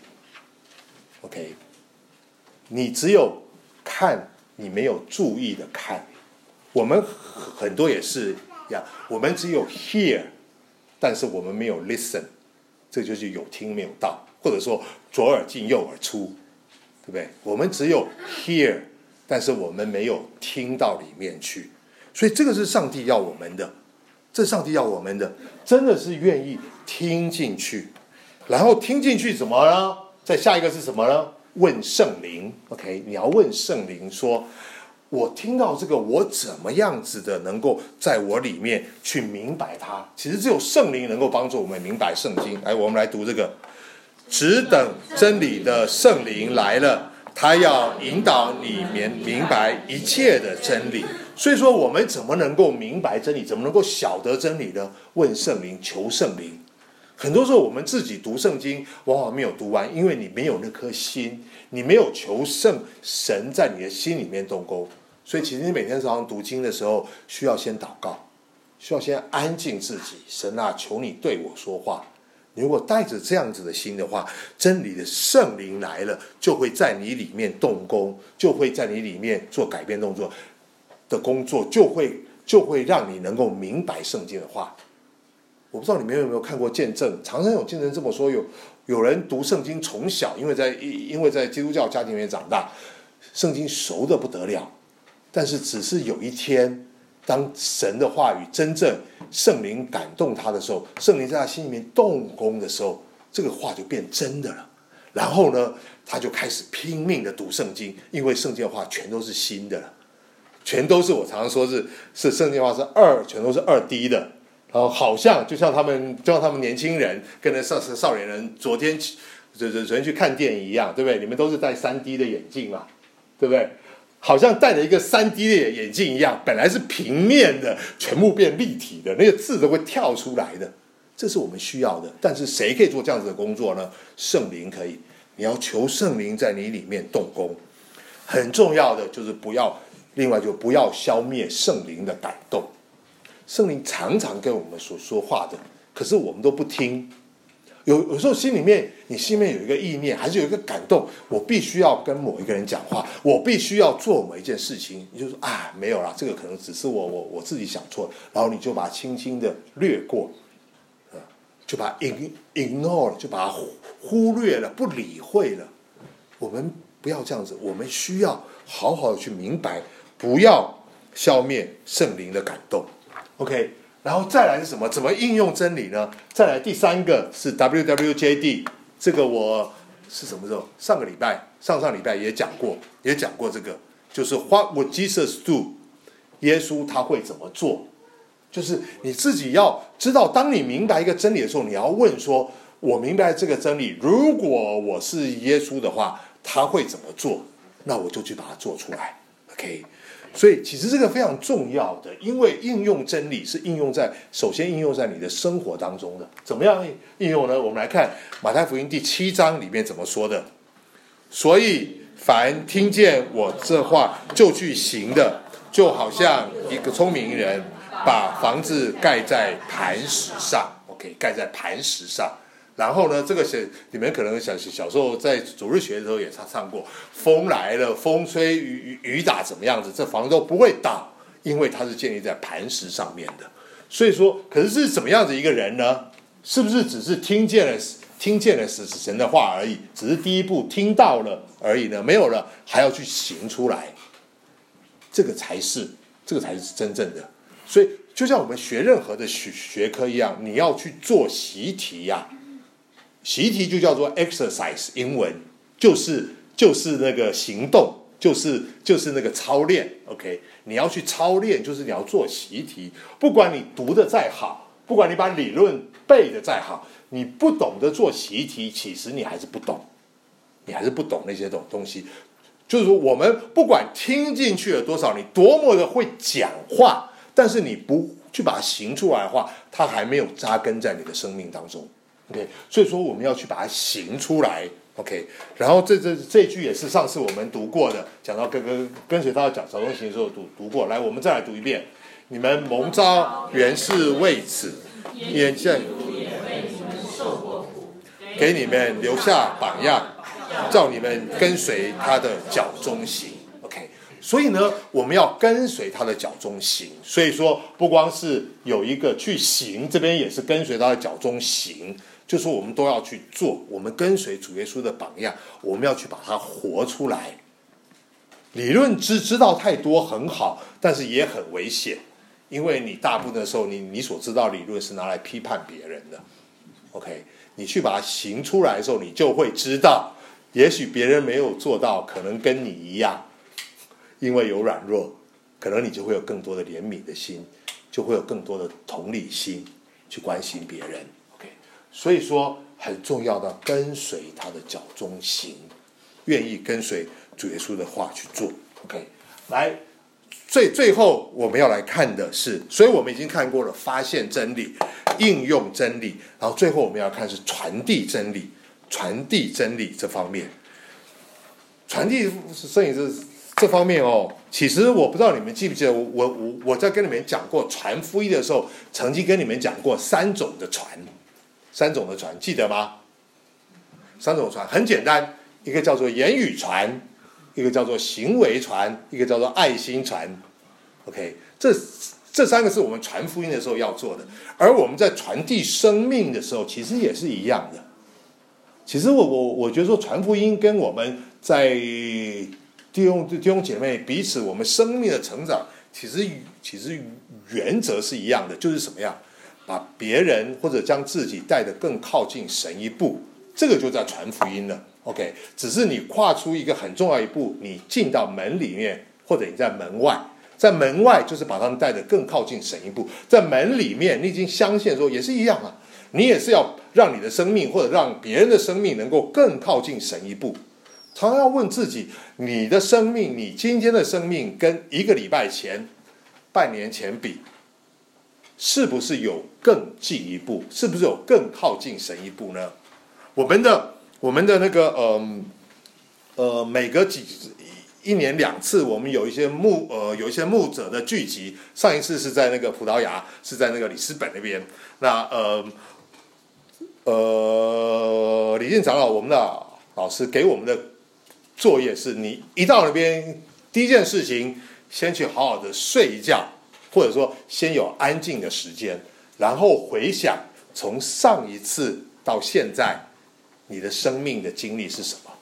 OK， 你只有看，你没有注意的看。我们很多也是呀，我们只有 hear， 但是我们没有 listen， 这就是有听没有到，或者说左耳进右耳出，对不对？我们只有 hear， 但是我们没有听到里面去。所以这个是上帝要我们的，这上帝要我们的，真的是愿意听进去，然后听进去怎么呢？再下一个是什么呢？问圣灵 ，OK， 你要问圣灵说，我听到这个，我怎么样子的能够在我里面去明白它？其实只有圣灵能够帮助我们明白圣经。来，我们来读这个：只等真理的圣灵来了，他要引导你明白一切的真理。所以说，我们怎么能够明白真理？怎么能够晓得真理呢？问圣灵，求圣灵。很多时候我们自己读圣经往往没有读完，因为你没有那颗心，你没有求神在你的心里面动工。所以其实你每天早上读经的时候需要先祷告，需要先安静自己，神啊，求你对我说话。你如果带着这样子的心的话，真理的圣灵来了，就会在你里面动工，就会在你里面做改变动作的工作，就会让你能够明白圣经的话。我不知道你们有没有看过见证，常常有见证这么说，有人读圣经从小因为在基督教家庭里面长大，圣经熟得不得了，但是只是有一天，当神的话语真正圣灵感动他的时候，圣灵在他心里面动工的时候，这个话就变真的了。然后呢，他就开始拼命的读圣经，因为圣经的话全都是新的了，全都是我常常说是圣经的话是全都是2D 的。然后好像就像他们年轻人跟那少年人昨天去看电影一样，对不对？你们都是戴 3D 的眼镜嘛，对不对？好像戴了一个 3D 的眼镜一样，本来是平面的，全部变立体的，那个字都会跳出来的。这是我们需要的。但是谁可以做这样子的工作呢？圣灵可以。你要求圣灵在你里面动工。很重要的就是不要消灭圣灵的感动。圣灵常常跟我们所说话的，可是我们都不听。有时候你心里面有一个意念，还是有一个感动，我必须要跟某一个人讲话，我必须要做某一件事情，你就说没有啦，这个可能只是我自己想错，然后你就把它轻轻的略过，就把它 ignore 了，就把它忽略了，不理会了。我们不要这样子，我们需要好好的去明白，不要消灭圣灵的感动。OK， 然后再来是什么？怎么应用真理呢？再来第3个是 WWJD， 这个我是什么时候？上礼拜也讲过这个，就是 What would Jesus do？ 耶稣他会怎么做？就是你自己要知道，当你明白一个真理的时候，你要问说：我明白这个真理，如果我是耶稣的话，他会怎么做？那我就去把它做出来。OK。所以其实这个非常重要的，因为应用真理是首先应用在你的生活当中的。怎么样应用呢？我们来看马太福音第7章里面怎么说的。所以凡听见我这话就去行的，就好像一个聪明人把房子盖在磐石上。OK， 盖在磐石上。然后呢，这个你们可能小时候在主日学的时候也唱过，风来了，风吹雨打怎么样子，这房都不会倒，因为它是建立在磐石上面的。所以说，可是怎么样子一个人呢？是不是只是听见了神的话而已，只是第一步听到了而已呢？没有了，还要去行出来，这个才是真正的。所以就像我们学任何的学科一样，你要去做习题呀。习题就叫做 exercise， 英文就是那个行动，就是那个操练。 OK， 你要去操练，就是你要做习题。不管你读的再好，不管你把理论背的再好，你不懂得做习题，其实你还是不懂那些东西。就是说，我们不管听进去了多少，你多么的会讲话，但是你不去把它行出来的话，它还没有扎根在你的生命当中。 OK， 所以说我们要去把它行出来。OK， 然后这一句也是上次我们读过的，讲到跟随他的脚中行的时候读过。来，我们再来读一遍。你们蒙召原是为此，眼见给你们留下榜样，叫你们跟随他的脚中行。OK， 所以呢，我们要跟随他的脚中行。所以说，不光是有一个去行，这边也是跟随他的脚中行。就是我们都要去做，我们跟随主耶稣的榜样，我们要去把它活出来。理论知道太多很好，但是也很危险，因为你大部分的时候，你所知道理论是拿来批判别人的。OK， 你去把它行出来的时候，你就会知道，也许别人没有做到，可能跟你一样，因为有软弱，可能你就会有更多的怜悯的心，就会有更多的同理心去关心别人。所以说很重要的跟随他的脚中行，愿意跟随主耶稣的话去做。 OK， 来最后我们要来看的是，所以我们已经看过了发现真理、应用真理，然后最后我们要看是传递真理。传递真理这方面，传递摄影这方面哦，其实我不知道你们记不记得，我在跟你们讲过传福音的时候，曾经跟你们讲过三种的传，记得吗？三种传很简单，一个叫做言语传，一个叫做行为传，一个叫做爱心传。 OK， 这三个是我们传福音的时候要做的，而我们在传递生命的时候其实也是一样的。其实我觉得说传福音跟我们在弟兄姐妹彼此我们生命的成长，其实原则是一样的，就是什么样，把别人或者将自己带得更靠近神一步，这个就在传福音了。 OK， 只是你跨出一个很重要一步，你进到门里面，或者你在门外，在门外就是把他们带得更靠近神一步，在门里面你已经相信说也是一样啊，你也是要让你的生命或者让别人的生命能够更靠近神一步。常常要问自己，你的生命，你今天的生命跟一个礼拜前、半年前比，是不是有更进一步？是不是有更靠近神一步呢？我们的那个每隔一年2次，我们有一些牧者的聚集。上一次是在那个葡萄牙，是在那个里斯本那边。那李健长老，我们的老师给我们的作业是，你一到那边，第一件事情先去好好的睡一觉，或者说先有安静的时间，然后回想从上一次到现在你的生命的经历是什么。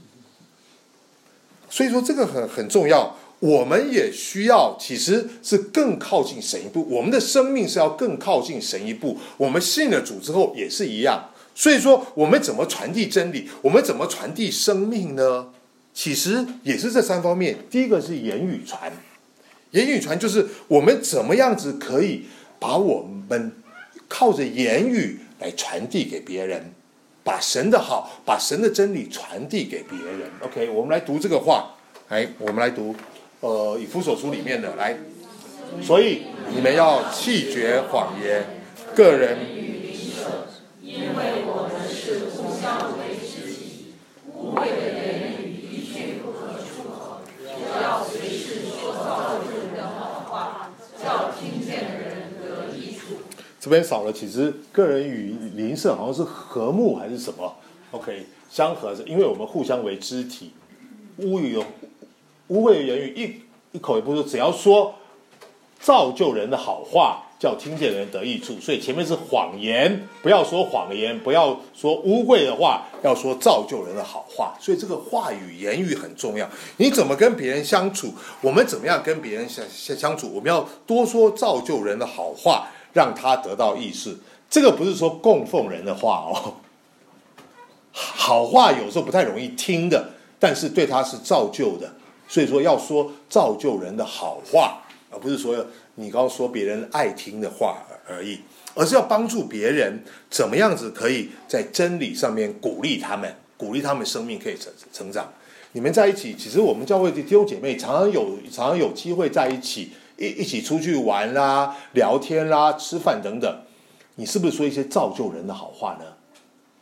所以说这个很重要，我们也需要其实是更靠近神一步，我们的生命是要更靠近神一步。我们信了主之后也是一样。所以说我们怎么传递真理，我们怎么传递生命呢？其实也是这三方面。第一个是言语传，言语传就是我们怎么样子可以把我们靠着言语来传递给别人，把神的好，把神的真理传递给别人。 OK， 我们来读这个话，我们来读以弗所书里面的，来，所以你们要弃绝谎言，个人因为我们是互相为肢体，污秽的言语一句不可出口，要随时说造就人的好话，叫听见的人得益处。 这边少了，其实个人与邻舍好像是和睦还是什么 ？OK， 相合是因为我们互相为肢体，污秽的言语一口也不说，只要说造就人的好话，叫听见人得益处。所以前面是谎言，不要说谎言，不要说污秽的话，要说造就人的好话。所以这个话语言语很重要。你怎么跟别人相处，我们怎么样跟别人相处，我们要多说造就人的好话，让他得到益处。这个不是说供奉人的话哦，好话有时候不太容易听的，但是对他是造就的。所以说要说造就人的好话，而不是说你刚刚说别人爱听的话而已，而是要帮助别人怎么样子可以在真理上面鼓励他们生命可以成长。你们在一起，其实我们教会的弟兄姐妹常常有机会在一起一起出去玩啦、聊天啦、吃饭等等，你是不是说一些造就人的好话呢？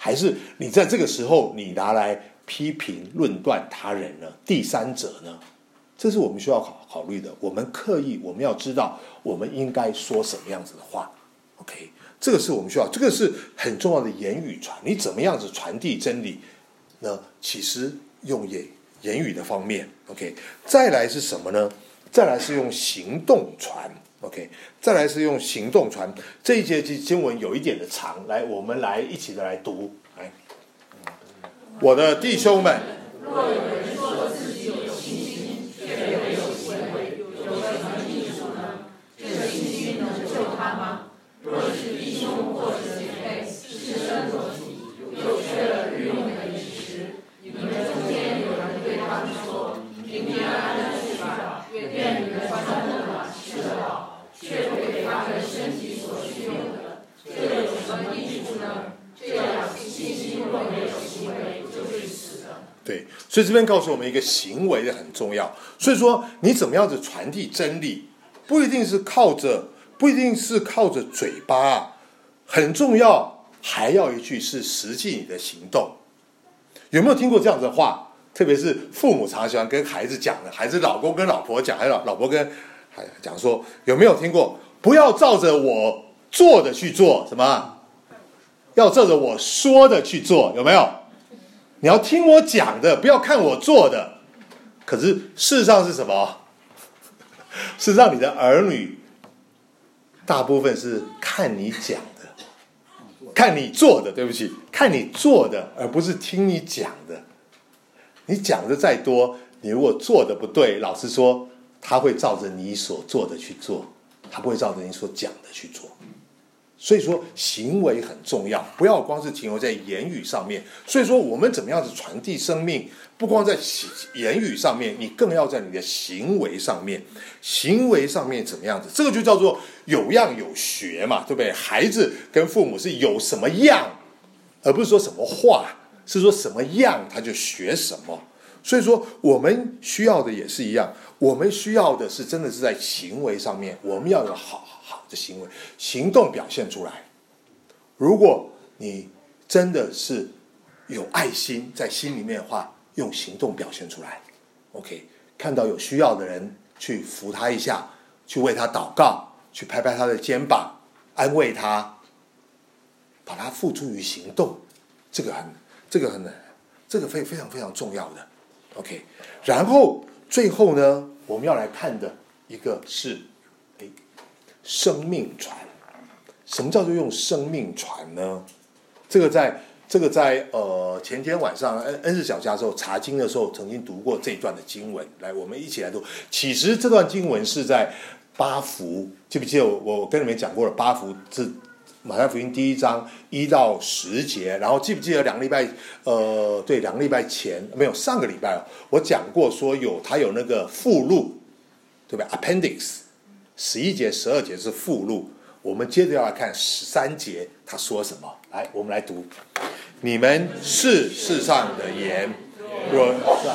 还是你在这个时候你拿来批评论断他人呢？第三者呢？这是我们需要考虑的。我们要知道我们应该说什么样子的话。OK， 这个是我们需要，这个是很重要的言语传。你怎么样子传递真理呢？其实用言语的方面。OK， 再来是什么呢？再来是用行动传。OK， 再来是用行动传。这一节经文有一点的长，来，我们来一起的来读。来，我的弟兄们， 若有人说自己有信心，却没有行为，有什么益处呢？这信心能救他吗？若是弟兄或者姐妹赤身裸体，又缺了日用的饮食，你们中间有人对他们说：“平平安安的去吧，愿你们穿得暖，吃得饱。”却不给他们身体所需用的，这有什么益处呢？这样信心若没有行为，就是死的。 对，所以这边告诉我们一个行为的很重要。所以说，你怎么样子传递真理，不一定是靠着嘴巴，很重要，还要一句是实际你的行动。有没有听过这样子的话？特别是父母常喜欢跟孩子讲的，孩子老公跟老婆讲，还有老婆跟讲说，有没有听过？不要照着我做的去做，什么？要照着我说的去做，有没有？你要听我讲的，不要看我做的。可是事实上是什么？事实上你的儿女大部分是看你讲的，看你做的，对不起，看你做的，而不是听你讲的。你讲的再多，你如果做的不对，老实说，他会照着你所做的去做，他不会照着你所讲的去做。所以说行为很重要，不要光是停留在言语上面。所以说我们怎么样子传递生命，不光在言语上面，你更要在你的行为上面。行为上面怎么样子，这个就叫做有样有学嘛，对不对？孩子跟父母是有什么样，而不是说什么话，是说什么样他就学什么。所以说我们需要的也是一样，我们需要的是真的是在行为上面，我们要有好的行为，行动表现出来。如果你真的是有爱心在心里面的话，用行动表现出来。 OK， 看到有需要的人去扶他一下，去为他祷告，去拍拍他的肩膀，安慰他，把他付诸于行动，这个非常非常重要的。 OK， 然后最后呢，我们要来看的一个是生命传。什么叫做用生命传呢？这个在前天晚上恩日小家的时候查经的时候，曾经读过这一段的经文。来，我们一起来读。其实这段经文是在八福，记不记得我跟你们讲过了？八福是马太福音第1章1到10节。然后记不记得2个礼拜对，2个礼拜前没有，上个礼拜我讲过说它有那个附录，对吧 ？Appendix 11节、12节是附录。我们接着要来看13节，他说什么？来，我们来读：你们是世上的盐，若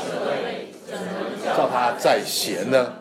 叫它再咸呢？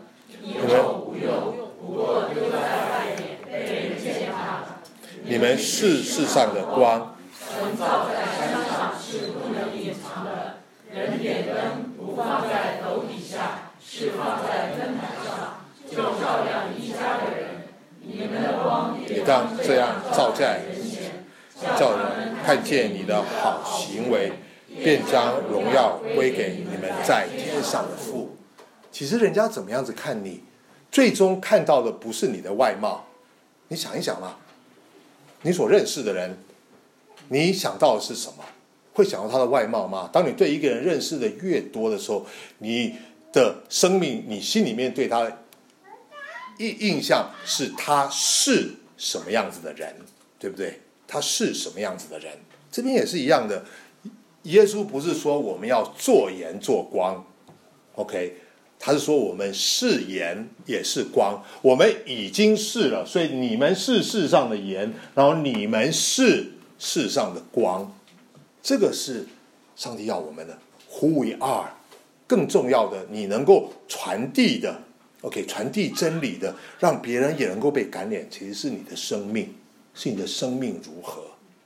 你们是世上的光。 神造在山上是不能隐藏的，人点灯不放在斗底下，是放在灯台上，就照亮一家的人。你们的光也当这样照在人前，叫人看见你的好行为，便将荣耀归给你们在天上的父。其实人家怎么样子看你，最终看到的不是你的外貌。你想一想嘛，你所认识的人，你想到的是什么？会想到他的外貌吗？当你对一个人认识的越多的时候，你的生命，你心里面对他的印象是他是什么样子的人，对不对？他是什么样子的人？这边也是一样的。耶稣不是说我们要做盐做光 ，OK， 他是说我们是盐也是光，我们已经是了，所以你们是世上的盐，然后你们是世上的光，这个是上帝要我们的 Who we are。更重要的，你能够传递的 OK， 传递真理的，让别人也能够被感染，其实是你的生命，是你的生命如何。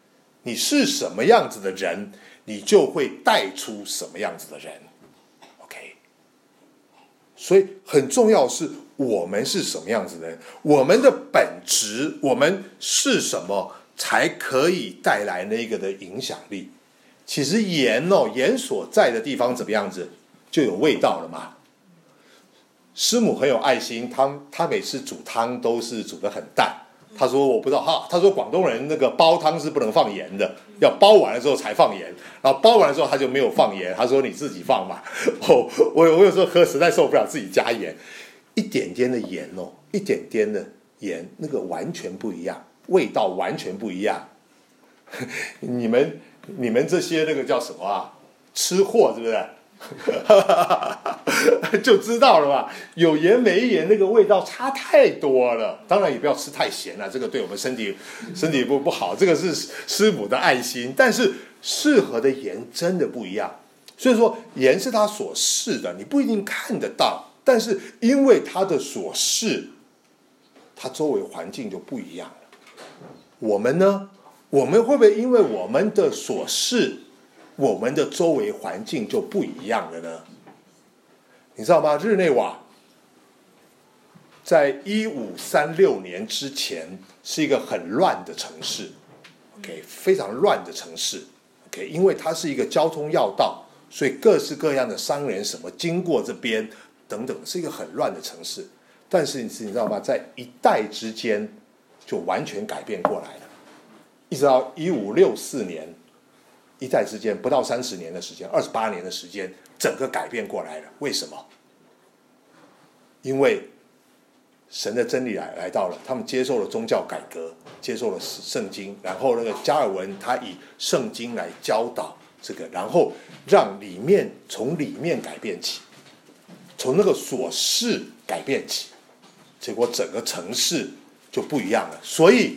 你是什么样子的人，你就会带出什么样子的人。 OK， 所以很重要是我们是什么样子的人，我们的本质，我们是什么才可以带来那个的影响力。其实盐盐所在的地方怎么样子就有味道了嘛。师母很有爱心，他每次煮汤都是煮得很淡。他说我不知道他说广东人那个煲汤是不能放盐的，要煲完了之后才放盐，然后煲完了之后他就没有放盐，他说你自己放嘛。我有时候喝实在受不了，自己加盐，一点点的盐一点点的盐，那个完全不一样，味道完全不一样。你们这些那个叫什么啊？吃货是不是？就知道了吧，有盐没盐那个味道差太多了。当然也不要吃太咸了，这个对我们身体不好，这个是师母的爱心。但是适合的盐真的不一样，所以说盐是它所示的，你不一定看得到，但是因为它的所示，它周围环境就不一样了。我们呢，我们会不会因为我们的所示，我们的周围环境就不一样了呢？你知道吗？日内瓦在1536年之前是一个很乱的城市 ，OK， 非常乱的城市 ，OK， 因为它是一个交通要道，所以各式各样的商人什么经过这边等等，是一个很乱的城市。但是你知道吗？在一代之间就完全改变过来了，一直到1564年。一代之间不到30年的时间，28年的时间，整个改变过来了。为什么？因为神的真理来到了，他们接受了宗教改革，接受了圣经，然后那个加尔文他以圣经来教导这个，然后让从里面改变起，从那个琐事改变起，结果整个城市就不一样了。所以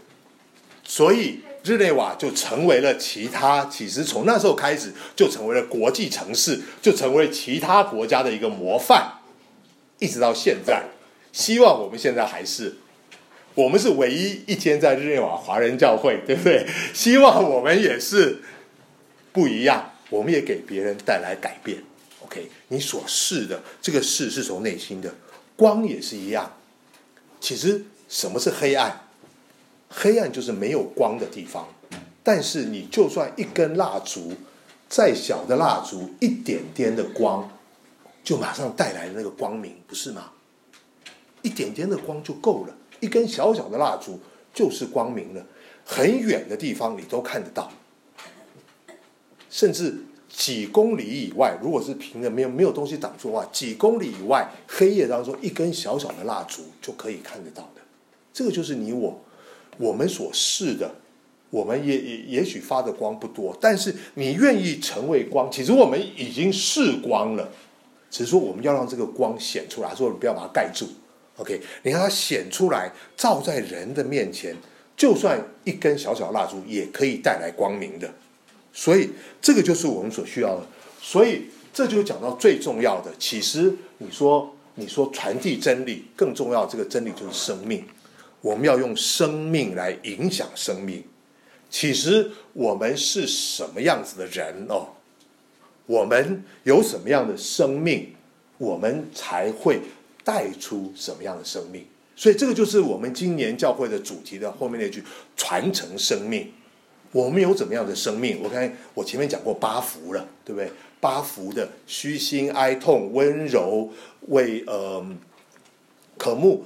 日内瓦就成为了其实从那时候开始就成为了国际城市，就成为其他国家的一个模范，一直到现在。希望我们现在我们是唯一一间在日内瓦华人教会，对不对？希望我们也是不一样，我们也给别人带来改变。OK， 你所示的这个示是从内心的，光也是一样。其实什么是黑暗？黑暗就是没有光的地方，但是你就算一根蜡烛，再小的蜡烛，一点点的光，就马上带来那个光明，不是吗？一点点的光就够了，一根小小的蜡烛就是光明了，很远的地方你都看得到，甚至几公里以外，如果是平的没有东西挡住的话，几公里以外黑夜当中一根小小的蜡烛就可以看得到的。这个就是我们所示的，我们也许发的光不多，但是你愿意成为光，其实我们已经是光了，只是说我们要让这个光显出来，说不要把它盖住。OK， 你看它显出来，照在人的面前，就算一根小小蜡烛也可以带来光明的。所以这个就是我们所需要的。所以这就讲到最重要的，其实你说传递真理，更重要的这个真理就是生命。我们要用生命来影响生命。其实我们是什么样子的人我们有什么样的生命，我们才会带出什么样的生命。所以这个就是我们今年教会的主题的后面那句传承生命。我们有怎么样的生命？我前面讲过8福了，对不对？8福的虚心、哀痛、温柔、为渴慕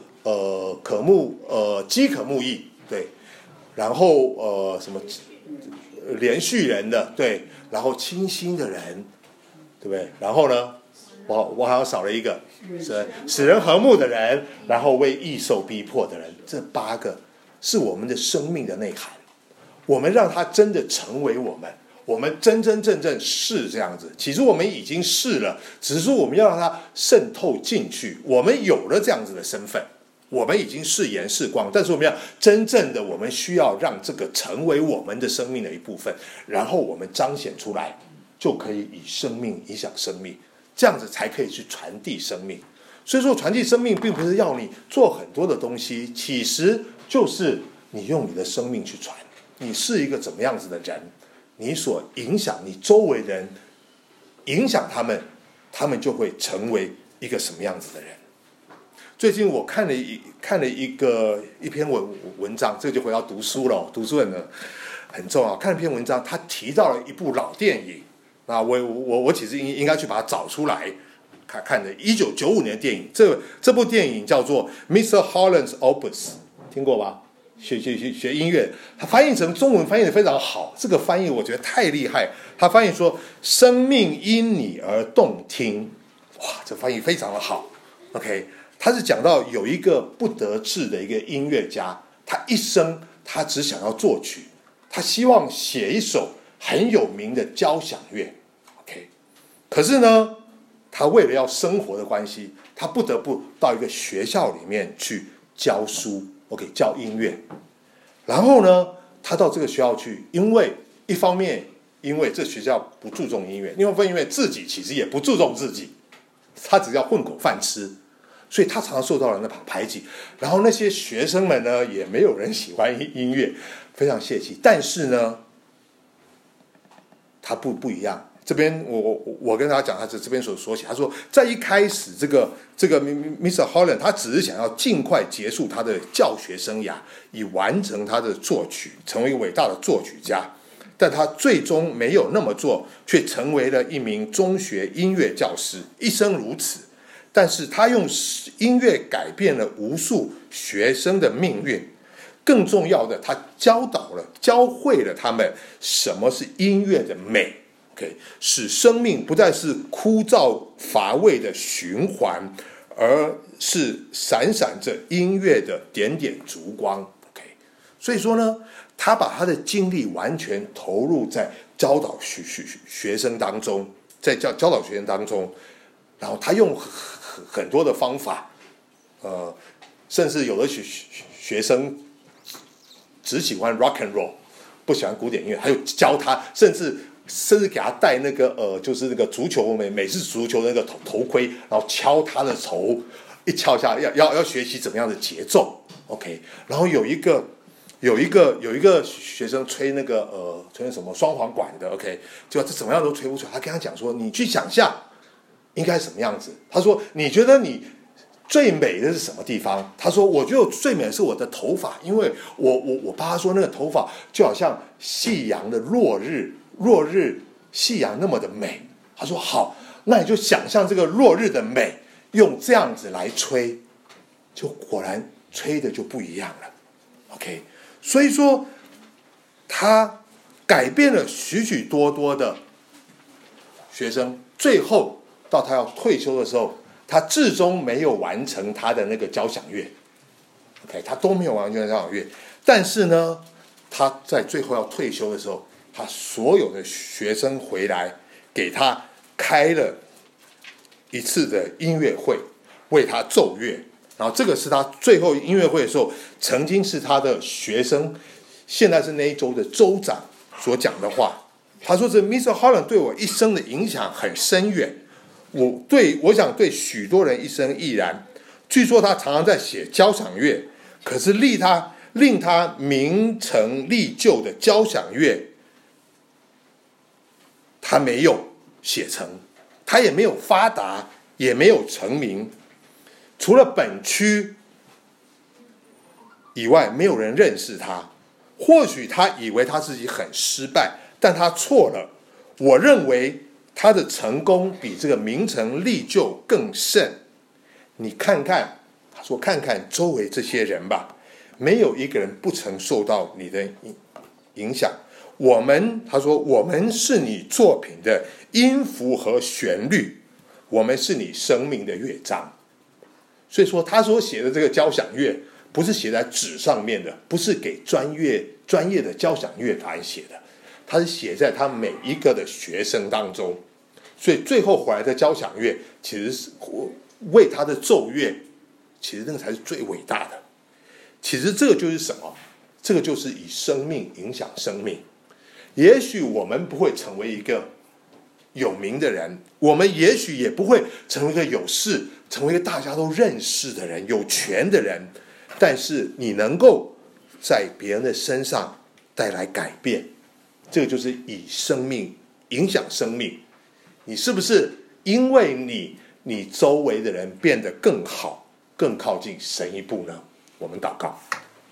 饥渴慕义，对，然后什么连续人的，对，然后清心的人，对不对？然后呢，我好像少了一个，使人和睦的人，然后为义受逼迫的人，这8个是我们的生命的内涵。我们让它真的成为我们真真正正是这样子。其实我们已经是了，只是说我们要让它渗透进去。我们有了这样子的身份，我们已经是盐是光，但是我们要真正的，我们需要让这个成为我们的生命的一部分，然后我们彰显出来，就可以以生命影响生命，这样子才可以去传递生命。所以说传递生命并不是要你做很多的东西，其实就是你用你的生命去传。 你是一个怎么样子的人，你所影响你周围人，影响他们，他们就会成为一个什么样子的人。最近我看了一篇文章，这个就回到读书了，读书很重要。看了一篇文章，他提到了一部老电影，那我其实应该去把它找出来看的1995年的电影。这部电影叫做 Mr. Holland's Opus， 听过吧？学音乐，他翻译成中文翻译的非常好，这个翻译我觉得太厉害。他翻译说生命因你而动听，哇，这翻译非常的好。 OK， 他是讲到有一个不得志的一个音乐家，他一生他只想要作曲，他希望写一首很有名的交响乐。 OK， 可是呢，他为了要生活的关系，他不得不到一个学校里面去教书， OK， 教音乐。然后呢，他到这个学校去，一方面因为这学校不注重音乐，另外一方面因为自己其实也不注重自己，他只要混口饭吃，所以他常常受到人的排挤。然后那些学生们呢，也没有人喜欢音乐，非常泄气。但是呢，他不一样。这边我跟大家讲，他这边所说起，他说在一开始这个 Mr. Holland 他只是想要尽快结束他的教学生涯，以完成他的作曲，成为一个伟大的作曲家。但他最终没有那么做，却成为了一名中学音乐教师，一生如此。但是他用音乐改变了无数学生的命运，更重要的，他教会了他们什么是音乐的美。Okay， 使生命不再是枯燥乏味的循环，而是闪闪着音乐的点点烛光。Okay， 所以说呢，他把他的精力完全投入在教导学生当中，然后他用很多的方法，甚至有的学生只喜欢 rock and roll， 不喜欢古典音乐，还有教他，甚至给他戴那个就是那个足球美式足球的那个头盔，然后敲他的头，一敲下要学习怎么样的节奏。 OK， 然后有一个学生吹那个吹什么双簧管的。 OK， 就这怎么样都吹不出来。他跟他讲说，你去想象应该什么样子。他说你觉得你最美的是什么地方？他说我觉得最美的是我的头发，因为我爸说那个头发就好像夕阳的落日夕阳那么的美。他说好，那你就想象这个落日的美，用这样子来吹，就果然吹的就不一样了。 OK， 所以说他改变了许多的学生，最后到他要退休的时候，他至终没有完成他的那个交响乐。 OK， 他都没有完成交响乐。但是呢，他在最后要退休的时候，他所有的学生回来给他开了一次的音乐会，为他奏乐。然后这个是他最后音乐会的时候，曾经是他的学生，现在是那一州的州长所讲的话。他说这 Mr. Holland 对我一生的影响很深远，我想对许多人一生亦然。据说他常常在写交响乐，可是令他名成利就的交响乐他没有写成，他也没有发达，也没有成名。除了本区以外，没有人认识他。或许他以为他自己很失败，但他错了。我认为他的成功比这个名成利就更甚。你看看，他说看看周围这些人吧，没有一个人不曾受到你的影响。他说我们是你作品的音符和旋律，我们是你生命的乐章。所以说他所写的这个交响乐不是写在纸上面的，不是给专业的交响乐团写的，他是写在他每一个的学生当中。所以最后回来的交响乐其实是为他的奏乐，其实那个才是最伟大的。其实这个就是什么？这个就是以生命影响生命。也许我们不会成为一个有名的人，我们也许也不会成为一个有势，成为一个大家都认识的人，有权的人，但是你能够在别人的身上带来改变。这个就是以生命影响生命。你是不是因为你周围的人变得更好，更靠近神一步呢？我们祷告。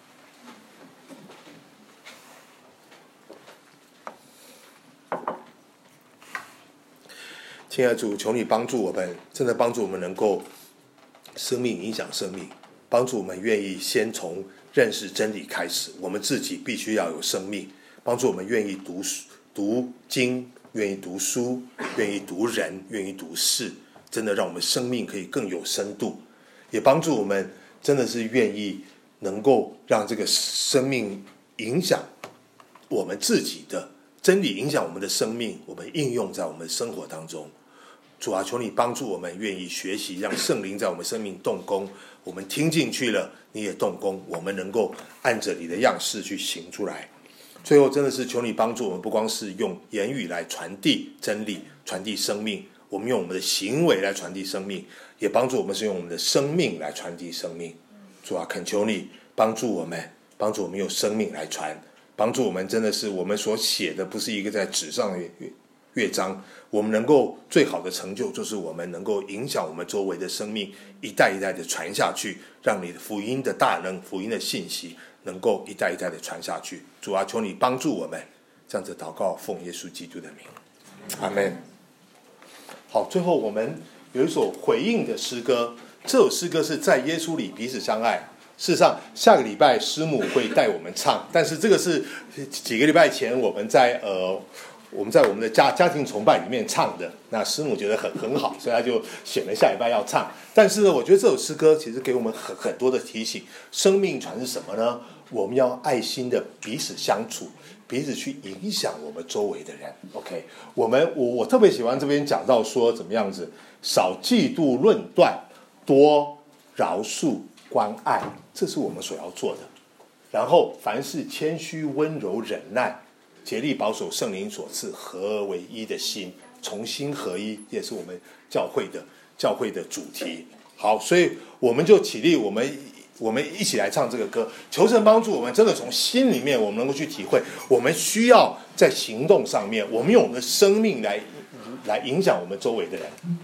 亲爱的主，求你帮助我们，真的帮助我们能够生命影响生命，帮助我们愿意先从认识真理开始，我们自己必须要有生命，帮助我们愿意读经，愿意读书，愿意读人，愿意读事，真的让我们生命可以更有深度，也帮助我们真的是愿意能够让这个生命影响我们自己的真理，影响我们的生命，我们应用在我们的生活当中。主啊，求你帮助我们愿意学习，让圣灵在我们生命动工，我们听进去了，你也动工，我们能够按着你的样式去行出来。最后真的是求你帮助我们，不光是用言语来传递真理，传递生命，我们用我们的行为来传递生命，也帮助我们是用我们的生命来传递生命。主啊，恳求你帮助我们用生命来传，帮助我们真的是我们所写的不是一个在纸上的乐章，我们能够最好的成就就是我们能够影响我们周围的生命，一代一代的传下去，让你的福音的大能，福音的信息能够一代一代的传下去。主啊，求你帮助我们，这样子祷告，奉耶稣基督的名，阿们。好，最后我们有一首回应的诗歌，这首诗歌是在耶稣里彼此相爱。事实上下个礼拜师母会带我们唱，但是这个是几个礼拜前我们在我们的家庭崇拜里面唱的，那师母觉得很好，所以他就选了下礼拜要唱。但是呢，我觉得这首诗歌其实给我们很多的提醒。生命传是什么呢？我们要爱心的彼此相处，彼此去影响我们周围的人。OK， 我特别喜欢这边讲到说怎么样子，少嫉妒论断，多饶恕关爱，这是我们所要做的。然后凡事谦虚温柔忍耐，竭力保守圣灵所赐合而为一的心，重新合一，也是我们教会的主题。好，所以我们就起立，我们一起来唱这个歌，求神帮助我们，真的从心里面我们能够去体会，我们需要在行动上面，我们用我们的生命来影响我们周围的人。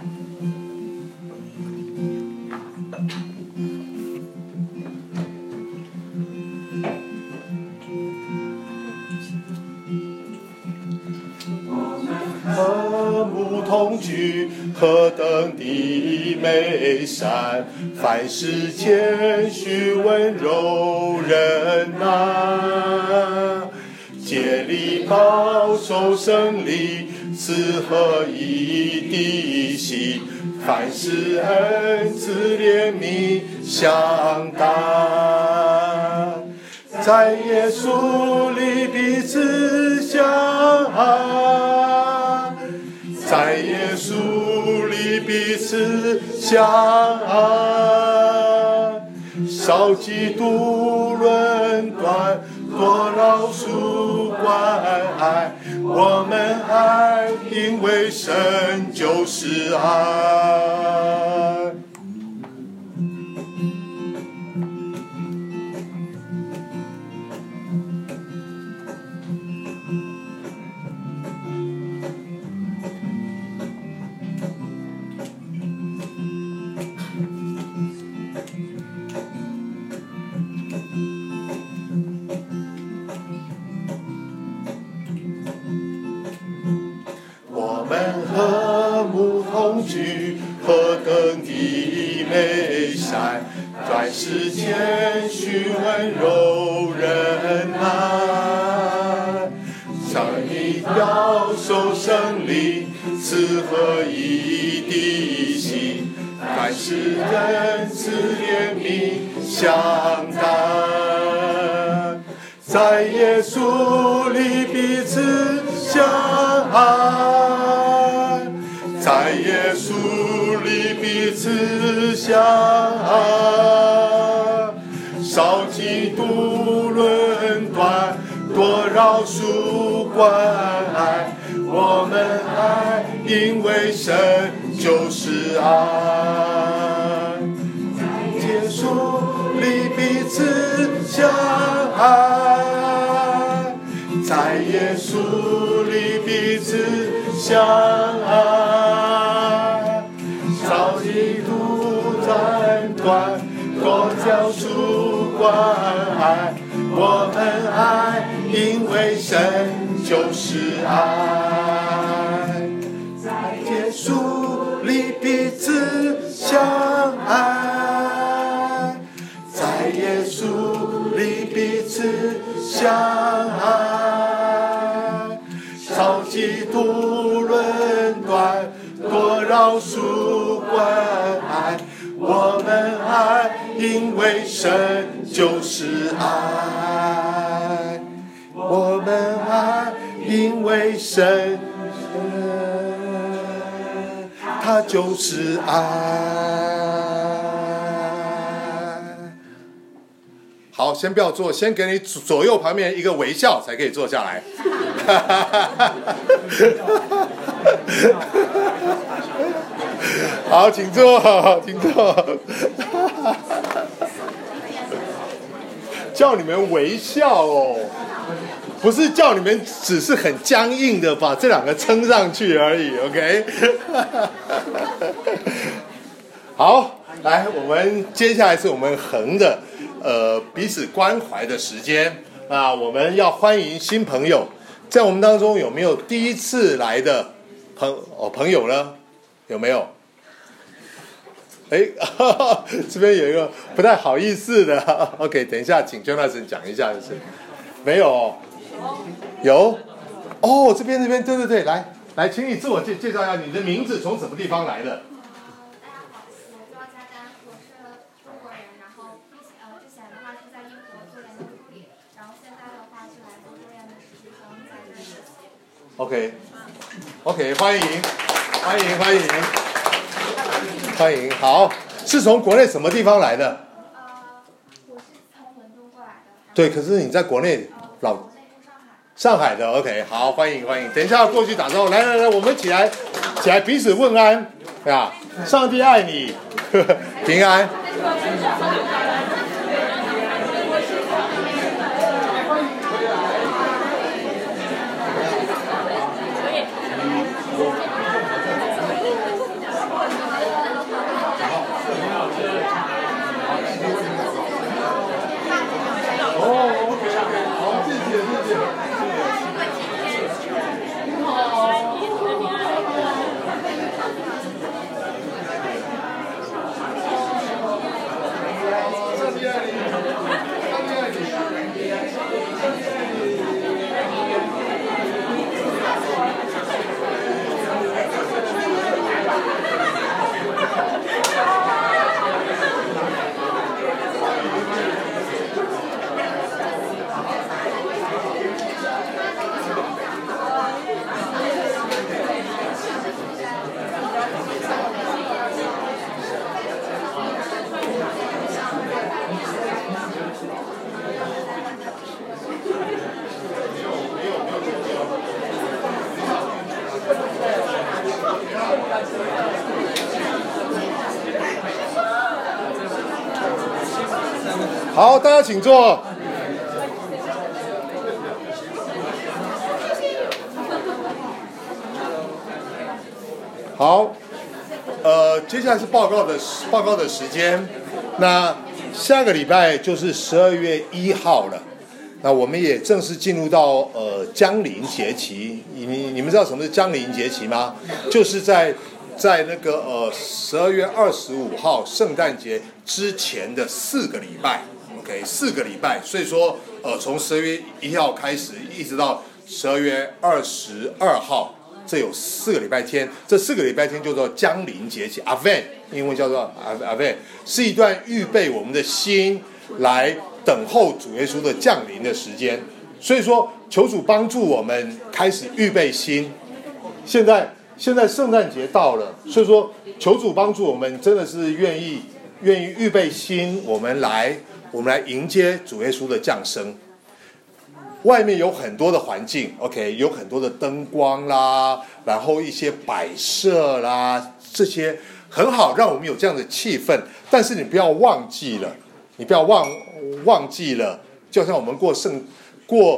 和睦同居，何等的美善！凡事谦虚温柔忍耐，竭力保守圣灵赐合一的心，凡事恩慈怜悯相待，在耶稣里彼此相爱，在耶稣里彼此相爱，少嫉妒论断，多饶恕关爱，我们爱，因为神就是爱。我们和睦同居，何等的美善！凡事谦虚温柔忍耐，常以保守圣灵赐合一的心，凡事恩慈怜悯相待，在耶稣里彼此相爱，在耶稣里彼此相爱，少嫉妒论断，多饶恕关爱，我们爱，因为神就是爱，在耶稣里彼此相爱， 相爱，早已路斩断，多教主关爱，我们爱，因为神就是爱，在耶稣里彼此相爱，在耶稣里彼此相爱，少嫉妒论断，多饶恕关爱，我们爱，因为神就是爱，我们爱，因为神他就是爱。好，先不要坐，先给你左右旁边一个微笑，才可以坐下来。好，请坐，请坐。叫你们微笑哦，不是叫你们只是很僵硬的把这两个撑上去而已 ，OK？ 好，来，我们接下来是我们横的彼此关怀的时间啊，我们要欢迎新朋友，在我们当中有没有第一次来的朋友呢？有没有？哎，这边有一个不太好意思的 ，OK， 等一下请 Jonathan 讲一下就是，没有，有，哦，这边，对，来，请你自我介绍一下，你的名字从什么地方来的？ 大家好，我叫佳丹，我是中国人，然后之前的话是在英国做研究助理，然后现在的话是来做住院的实习生，在这边实习。 OK， 欢迎，好，是从国内什么地方来的？ 我是从伦敦过来的。 对，可是你在国内上海的 ，OK， 好，欢迎，等一下过去打招呼，来，我们起来彼此问安，对吧？上帝爱你，平安。好，大家请坐。好，接下来是报告的时间。那下个礼拜就是12月1号了。那我们也正式进入到降临节期。你们知道什么是降临节期吗？就是在那个12月25号圣诞节之前的4个礼拜。OK， 4个礼拜，所以说从12月1号开始，一直到12月22号，这有4个礼拜天。这4个礼拜天叫做降临节期 ，Advent， 英文叫做 Advent， 是一段预备我们的心来等候主耶稣的降临的时间。所以说，求主帮助我们开始预备心。现在圣诞节到了，所以说求主帮助我们，真的是愿意预备心，我们来迎接主耶稣的降生。外面有很多的环境 ，OK， 有很多的灯光啦，然后一些摆设啦，这些很好，让我们有这样的气氛。但是你不要忘记了，就像我们过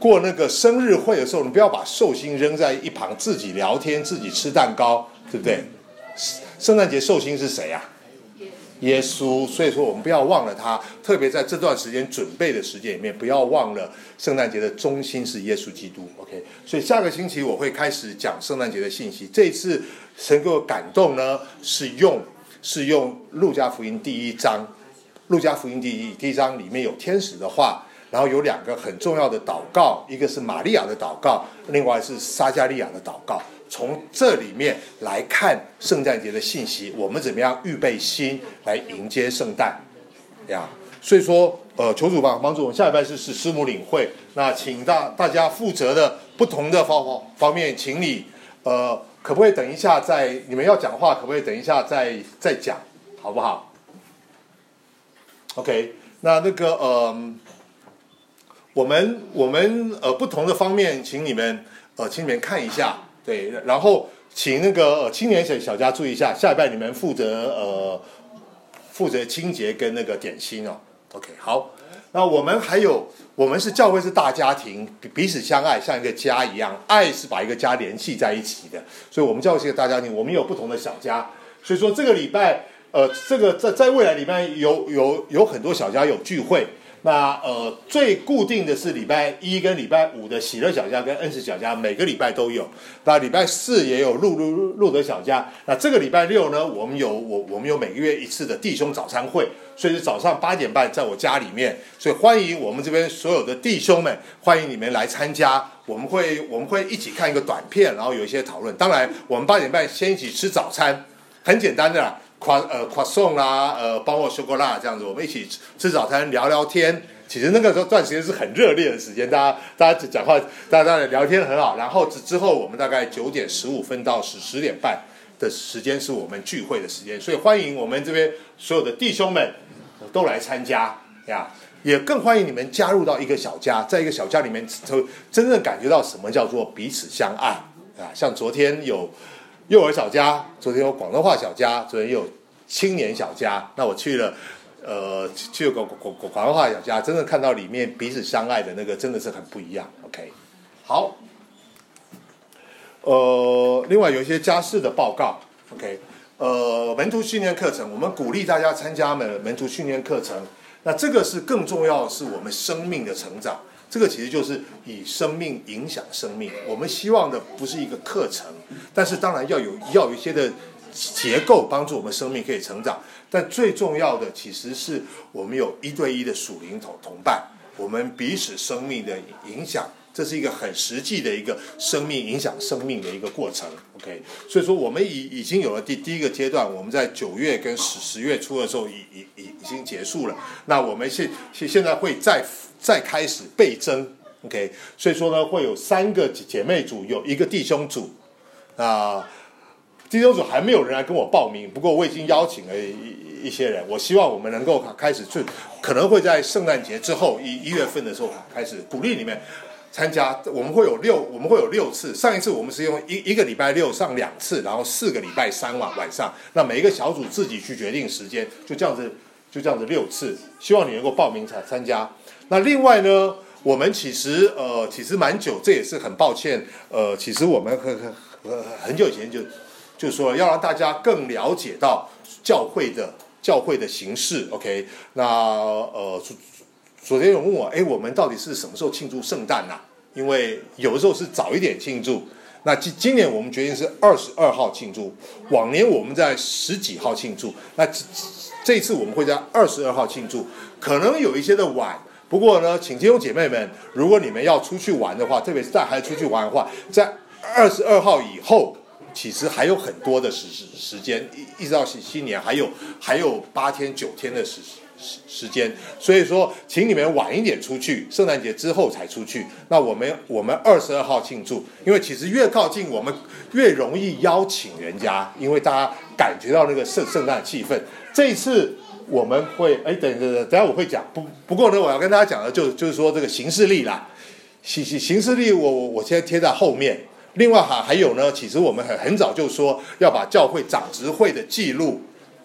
过那个生日会的时候，你不要把寿星扔在一旁，自己聊天，自己吃蛋糕，对不对？圣诞节寿星是谁啊？耶稣。所以说我们不要忘了他，特别在这段时间准备的时间里面，不要忘了圣诞节的中心是耶稣基督。 OK， 所以下个星期我会开始讲圣诞节的信息。这一次神给我感动呢，是用路加福音第一章，路加福音第一章里面有天使的话，然后有2个很重要的祷告，一个是玛利亚的祷告，另外是撒加利亚的祷告。从这里面来看圣诞节的信息，我们怎么样预备心来迎接圣诞呀？所以说求主帮助我们。下礼拜是师母领会，那请大家负责的不同的方面，请你可不可以等一下你们要讲话，可不可以等一下再讲，好不好 ？OK， 那个我们不同的方面，请你们看一下。对，然后请那个青年小家注意一下，下礼拜你们负责清洁跟那个点心哦。OK， 好，那我们是教会是大家庭，彼此相爱，像一个家一样，爱是把一个家联系在一起的，所以我们教会是一个大家庭，我们有不同的小家，所以说这个礼拜这个在未来礼拜有很多小家有聚会。那最固定的是礼拜1跟礼拜5的喜乐小家跟恩慈小家，每个礼拜都有。那礼拜4也有路德小家。那这个礼拜6呢，我们有每个月1次的弟兄早餐会，所以是早上8点半在我家里面，所以欢迎我们这边所有的弟兄们，欢迎你们来参加。我们会一起看一个短片，然后有一些讨论。当然，我们8点半先一起吃早餐，很简单的啦。croissant 啦，帮我修过辣这样子，我们一起吃早餐聊聊天。其实那个段时间是很热烈的时间，大家讲话，大家聊天很好。然后之后我们大概9点15分到10点半的时间是我们聚会的时间，所以欢迎我们这边所有的弟兄们都来参加呀，也更欢迎你们加入到一个小家，在一个小家里面真正感觉到什么叫做彼此相爱啊。像昨天有幼儿小家，昨天有广东话小家，昨天有青年小家。那我去了广东话小家，真的看到里面彼此相爱的那个真的是很不一样。 OK， 好，另外有一些家事的报告。 OK， 门徒训练课程，我们鼓励大家参加门徒训练课程。那这个是更重要的是我们生命的成长，这个其实就是以生命影响生命。我们希望的不是一个课程，但是当然要有一些的结构帮助我们生命可以成长，但最重要的其实是我们有1对1的属灵同伴，我们彼此生命的影响，这是一个很实际的一个生命影响生命的一个过程。 OK， 所以说我们已经有了第一个阶段，我们在9月跟10月初的时候已经结束了。那我们现在会再开始倍增。 OK， 所以说呢，会有3个姐妹组，有1个弟兄组。弟兄组还没有人来跟我报名，不过我已经邀请了一些人。我希望我们能够开始可能会在圣诞节之后1月份的时候开始鼓励你们参加。我们会有6次，上一次我们是用一个礼拜6上2次，然后4个礼拜3晚上，那每一个小组自己去决定时间，就这样子6次，希望你能够报名参加。那另外呢，我们其实蛮久，这也是很抱歉。其实我们很久以前就说要让大家更了解到教会的形式。 OK， 那昨天有问我，我们到底是什么时候庆祝圣诞啊？因为有的时候是早一点庆祝。那今年我们决定是22号庆祝，往年我们在10几号庆祝。那这一次我们会在22号庆祝，可能有一些的晚。不过呢，请弟兄姐妹们，如果你们要出去玩的话，特别是带孩子出去玩的话，在22号以后，其实还有很多的时间，一直到新年还有8天9天的时间。所以说，请你们晚一点出去，圣诞节之后才出去。那我们22号庆祝，因为其实越靠近我们越容易邀请人家，因为大家感觉到那个圣诞气氛。这一次我们会等下我会讲，不过呢，我要跟大家讲的就是说这个行事历啦，行事历我现在贴在后面。另外还有呢，其实我们很早就说要把教会长执会的记录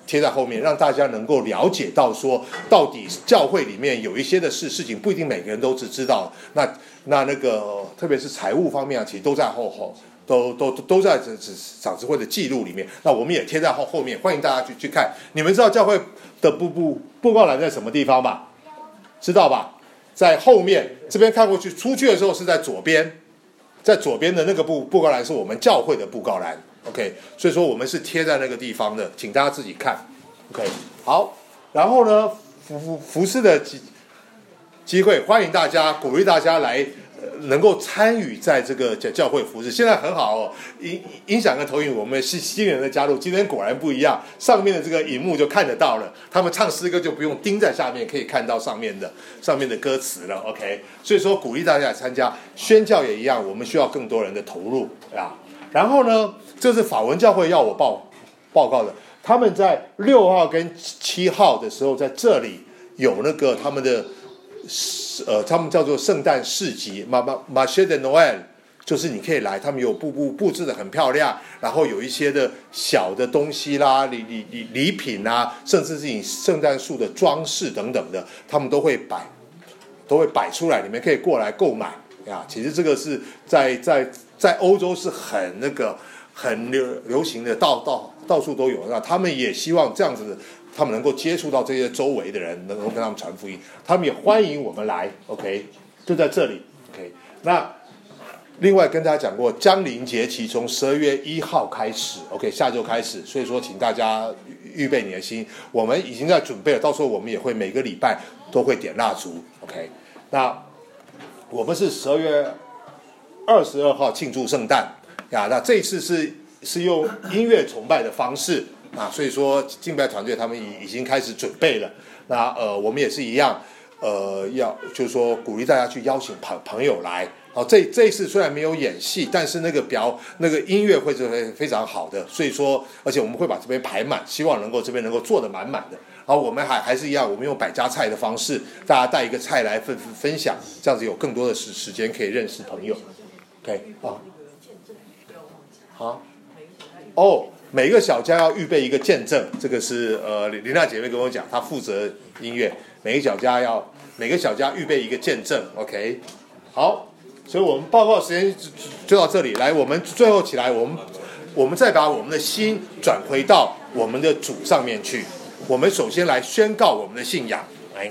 贴在后面，让大家能够了解到说，到底教会里面有一些的事情不一定每个人都知道。那个特别是财务方面其实都在都在长执会的记录里面。那我们也贴在后面，欢迎大家去看。你们知道教会的布告栏在什么地方吧？知道吧？在后面这边看过去，出去的时候是在左边，在左边的那个布告栏是我们教会的布告栏。OK， 所以说我们是贴在那个地方的，请大家自己看。OK， 好，然后呢，服事的机会，欢迎大家，鼓励大家来。能够参与在这个教会服事，现在很好哦。音响跟投影，我们是新人的加入，今天果然不一样。上面的这个荧幕就看得到了，他们唱诗歌就不用盯在下面，可以看到上面的歌词了。OK， 所以说鼓励大家来参加，宣教也一样，我们需要更多人的投入啊。然后呢，这是法文教会要我报告的，他们在6号跟7号的时候，在这里有那个他们的。他们叫做圣诞市集 Marché de Noël， 就是你可以来，他们有布置的很漂亮，然后有一些的小的东西啦、礼品啊，甚至是你圣诞树的装饰等等的，他们都会摆出来，你们可以过来购买呀。其实这个是在欧洲是很流行的，到处都有。那他们也希望这样子。他们能够接触到这些周围的人，能够跟他们传福音，他们也欢迎我们来。OK， 就在这里。OK， 那另外跟大家讲过，降临节期从12月1号开始 ，OK， 下周开始，所以说请大家预备你的心，我们已经在准备了，到时候我们也会每个礼拜都会点蜡烛。OK， 那我们是12月22号庆祝圣诞呀，那这一次是用音乐崇拜的方式。所以说敬拜团队他们已经开始准备了。那我们也是一样，要就是说鼓励大家去邀请朋友来。好，这一次虽然没有演戏，但是那个音乐会是非常好的。所以说，而且我们会把这边排满，希望这边能够做得满满的。然后我们还是一样，我们用百家菜的方式，大家带一个菜来分享，这样子有更多的时间可以认识朋友。OK， 好，每个小家要预备一个见证，这个是琳娜姐妹跟我讲，她负责音乐，每个小家预备一个见证。OK， 好，所以我们报告时间就到这里。来，我们最后起来，我们再把我们的心转回到我们的主上面去。我们首先来宣告我们的信仰。来，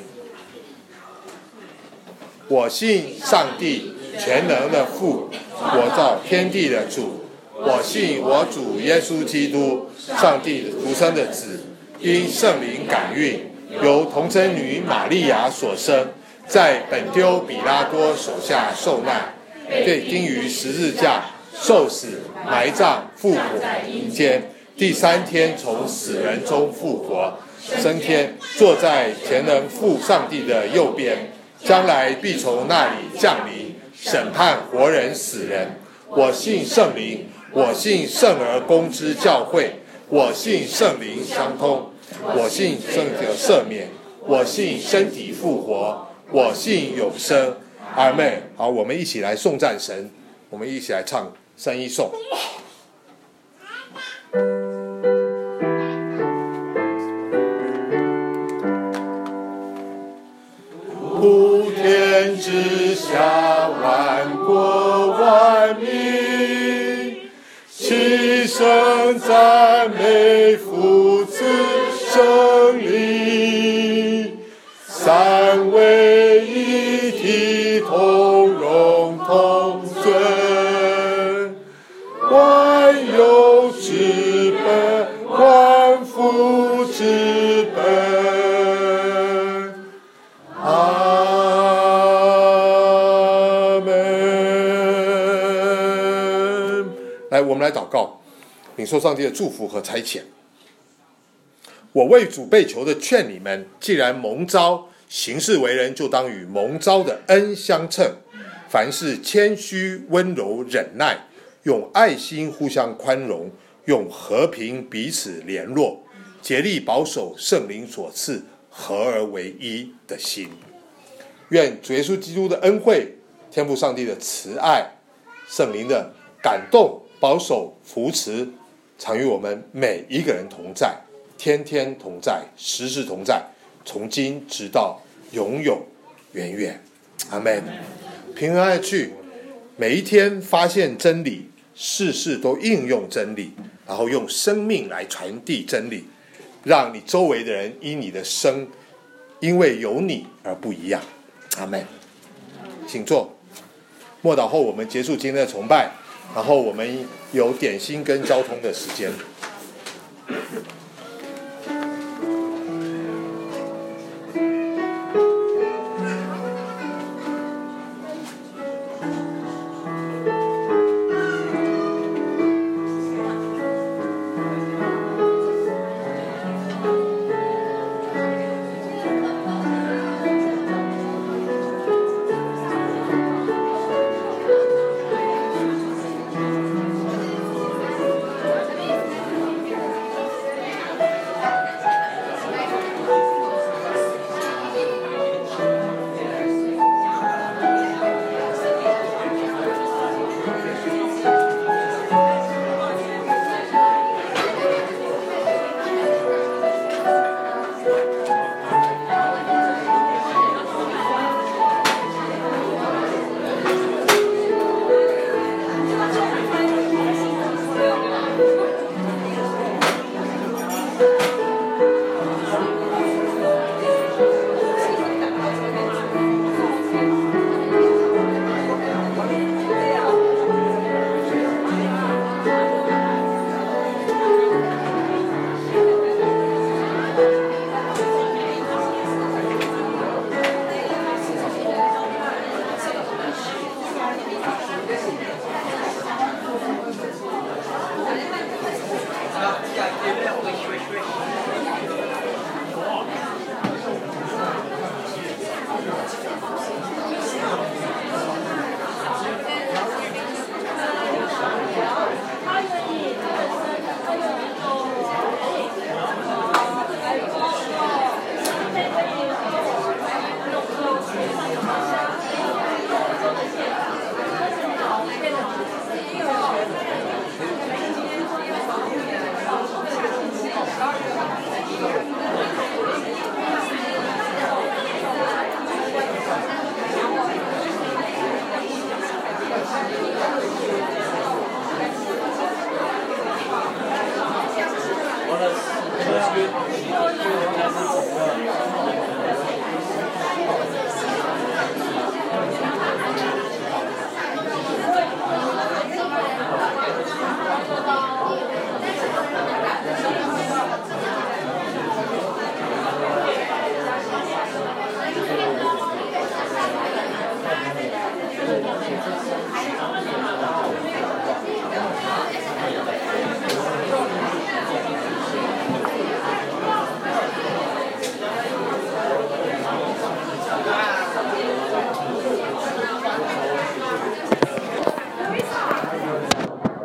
我信上帝全能的父，活造天地的主。我信我主耶稣基督，上帝独生的子，因圣灵感孕，由童贞女玛利亚所生，在本丢比拉多手下受难，被钉于十字架，受死，埋葬，复活阴间，第3天从死人中复活，升天，坐在全能父上帝的右边，将来必从那里降临，审判活人死人。我信圣灵，我信圣而公之教会，我信圣灵相通，我信圣的赦免，我信身体复活，我信永生。阿们。好，我们一起来颂赞神，我们一起来唱3-1颂。普天之下，万国万民，齐声赞美父子圣灵，三位一体，同荣同尊，万有之本，万福之本。来，我们来祷告，领受上帝的祝福和差遣。我为主被求的劝你们，既然蒙召，行事为人就当与蒙召的恩相称，凡事谦虚温柔忍耐，用爱心互相宽容，用和平彼此联络，竭力保守圣灵所赐合而为一的心。愿主耶稣基督的恩惠、天父上帝的慈爱、圣灵的感动、保守、扶持，常与我们每一个人同在， 天天同在，时时同在，从今直到永永远远。阿们。平安的去，每一天发现真理，事事都应用真理，然后用生命来传递真理，让你周围的人因你的生，因为有你而不一样。阿们。请坐。默祷后我们结束今天的崇拜，然后我们有点心跟交通的时间。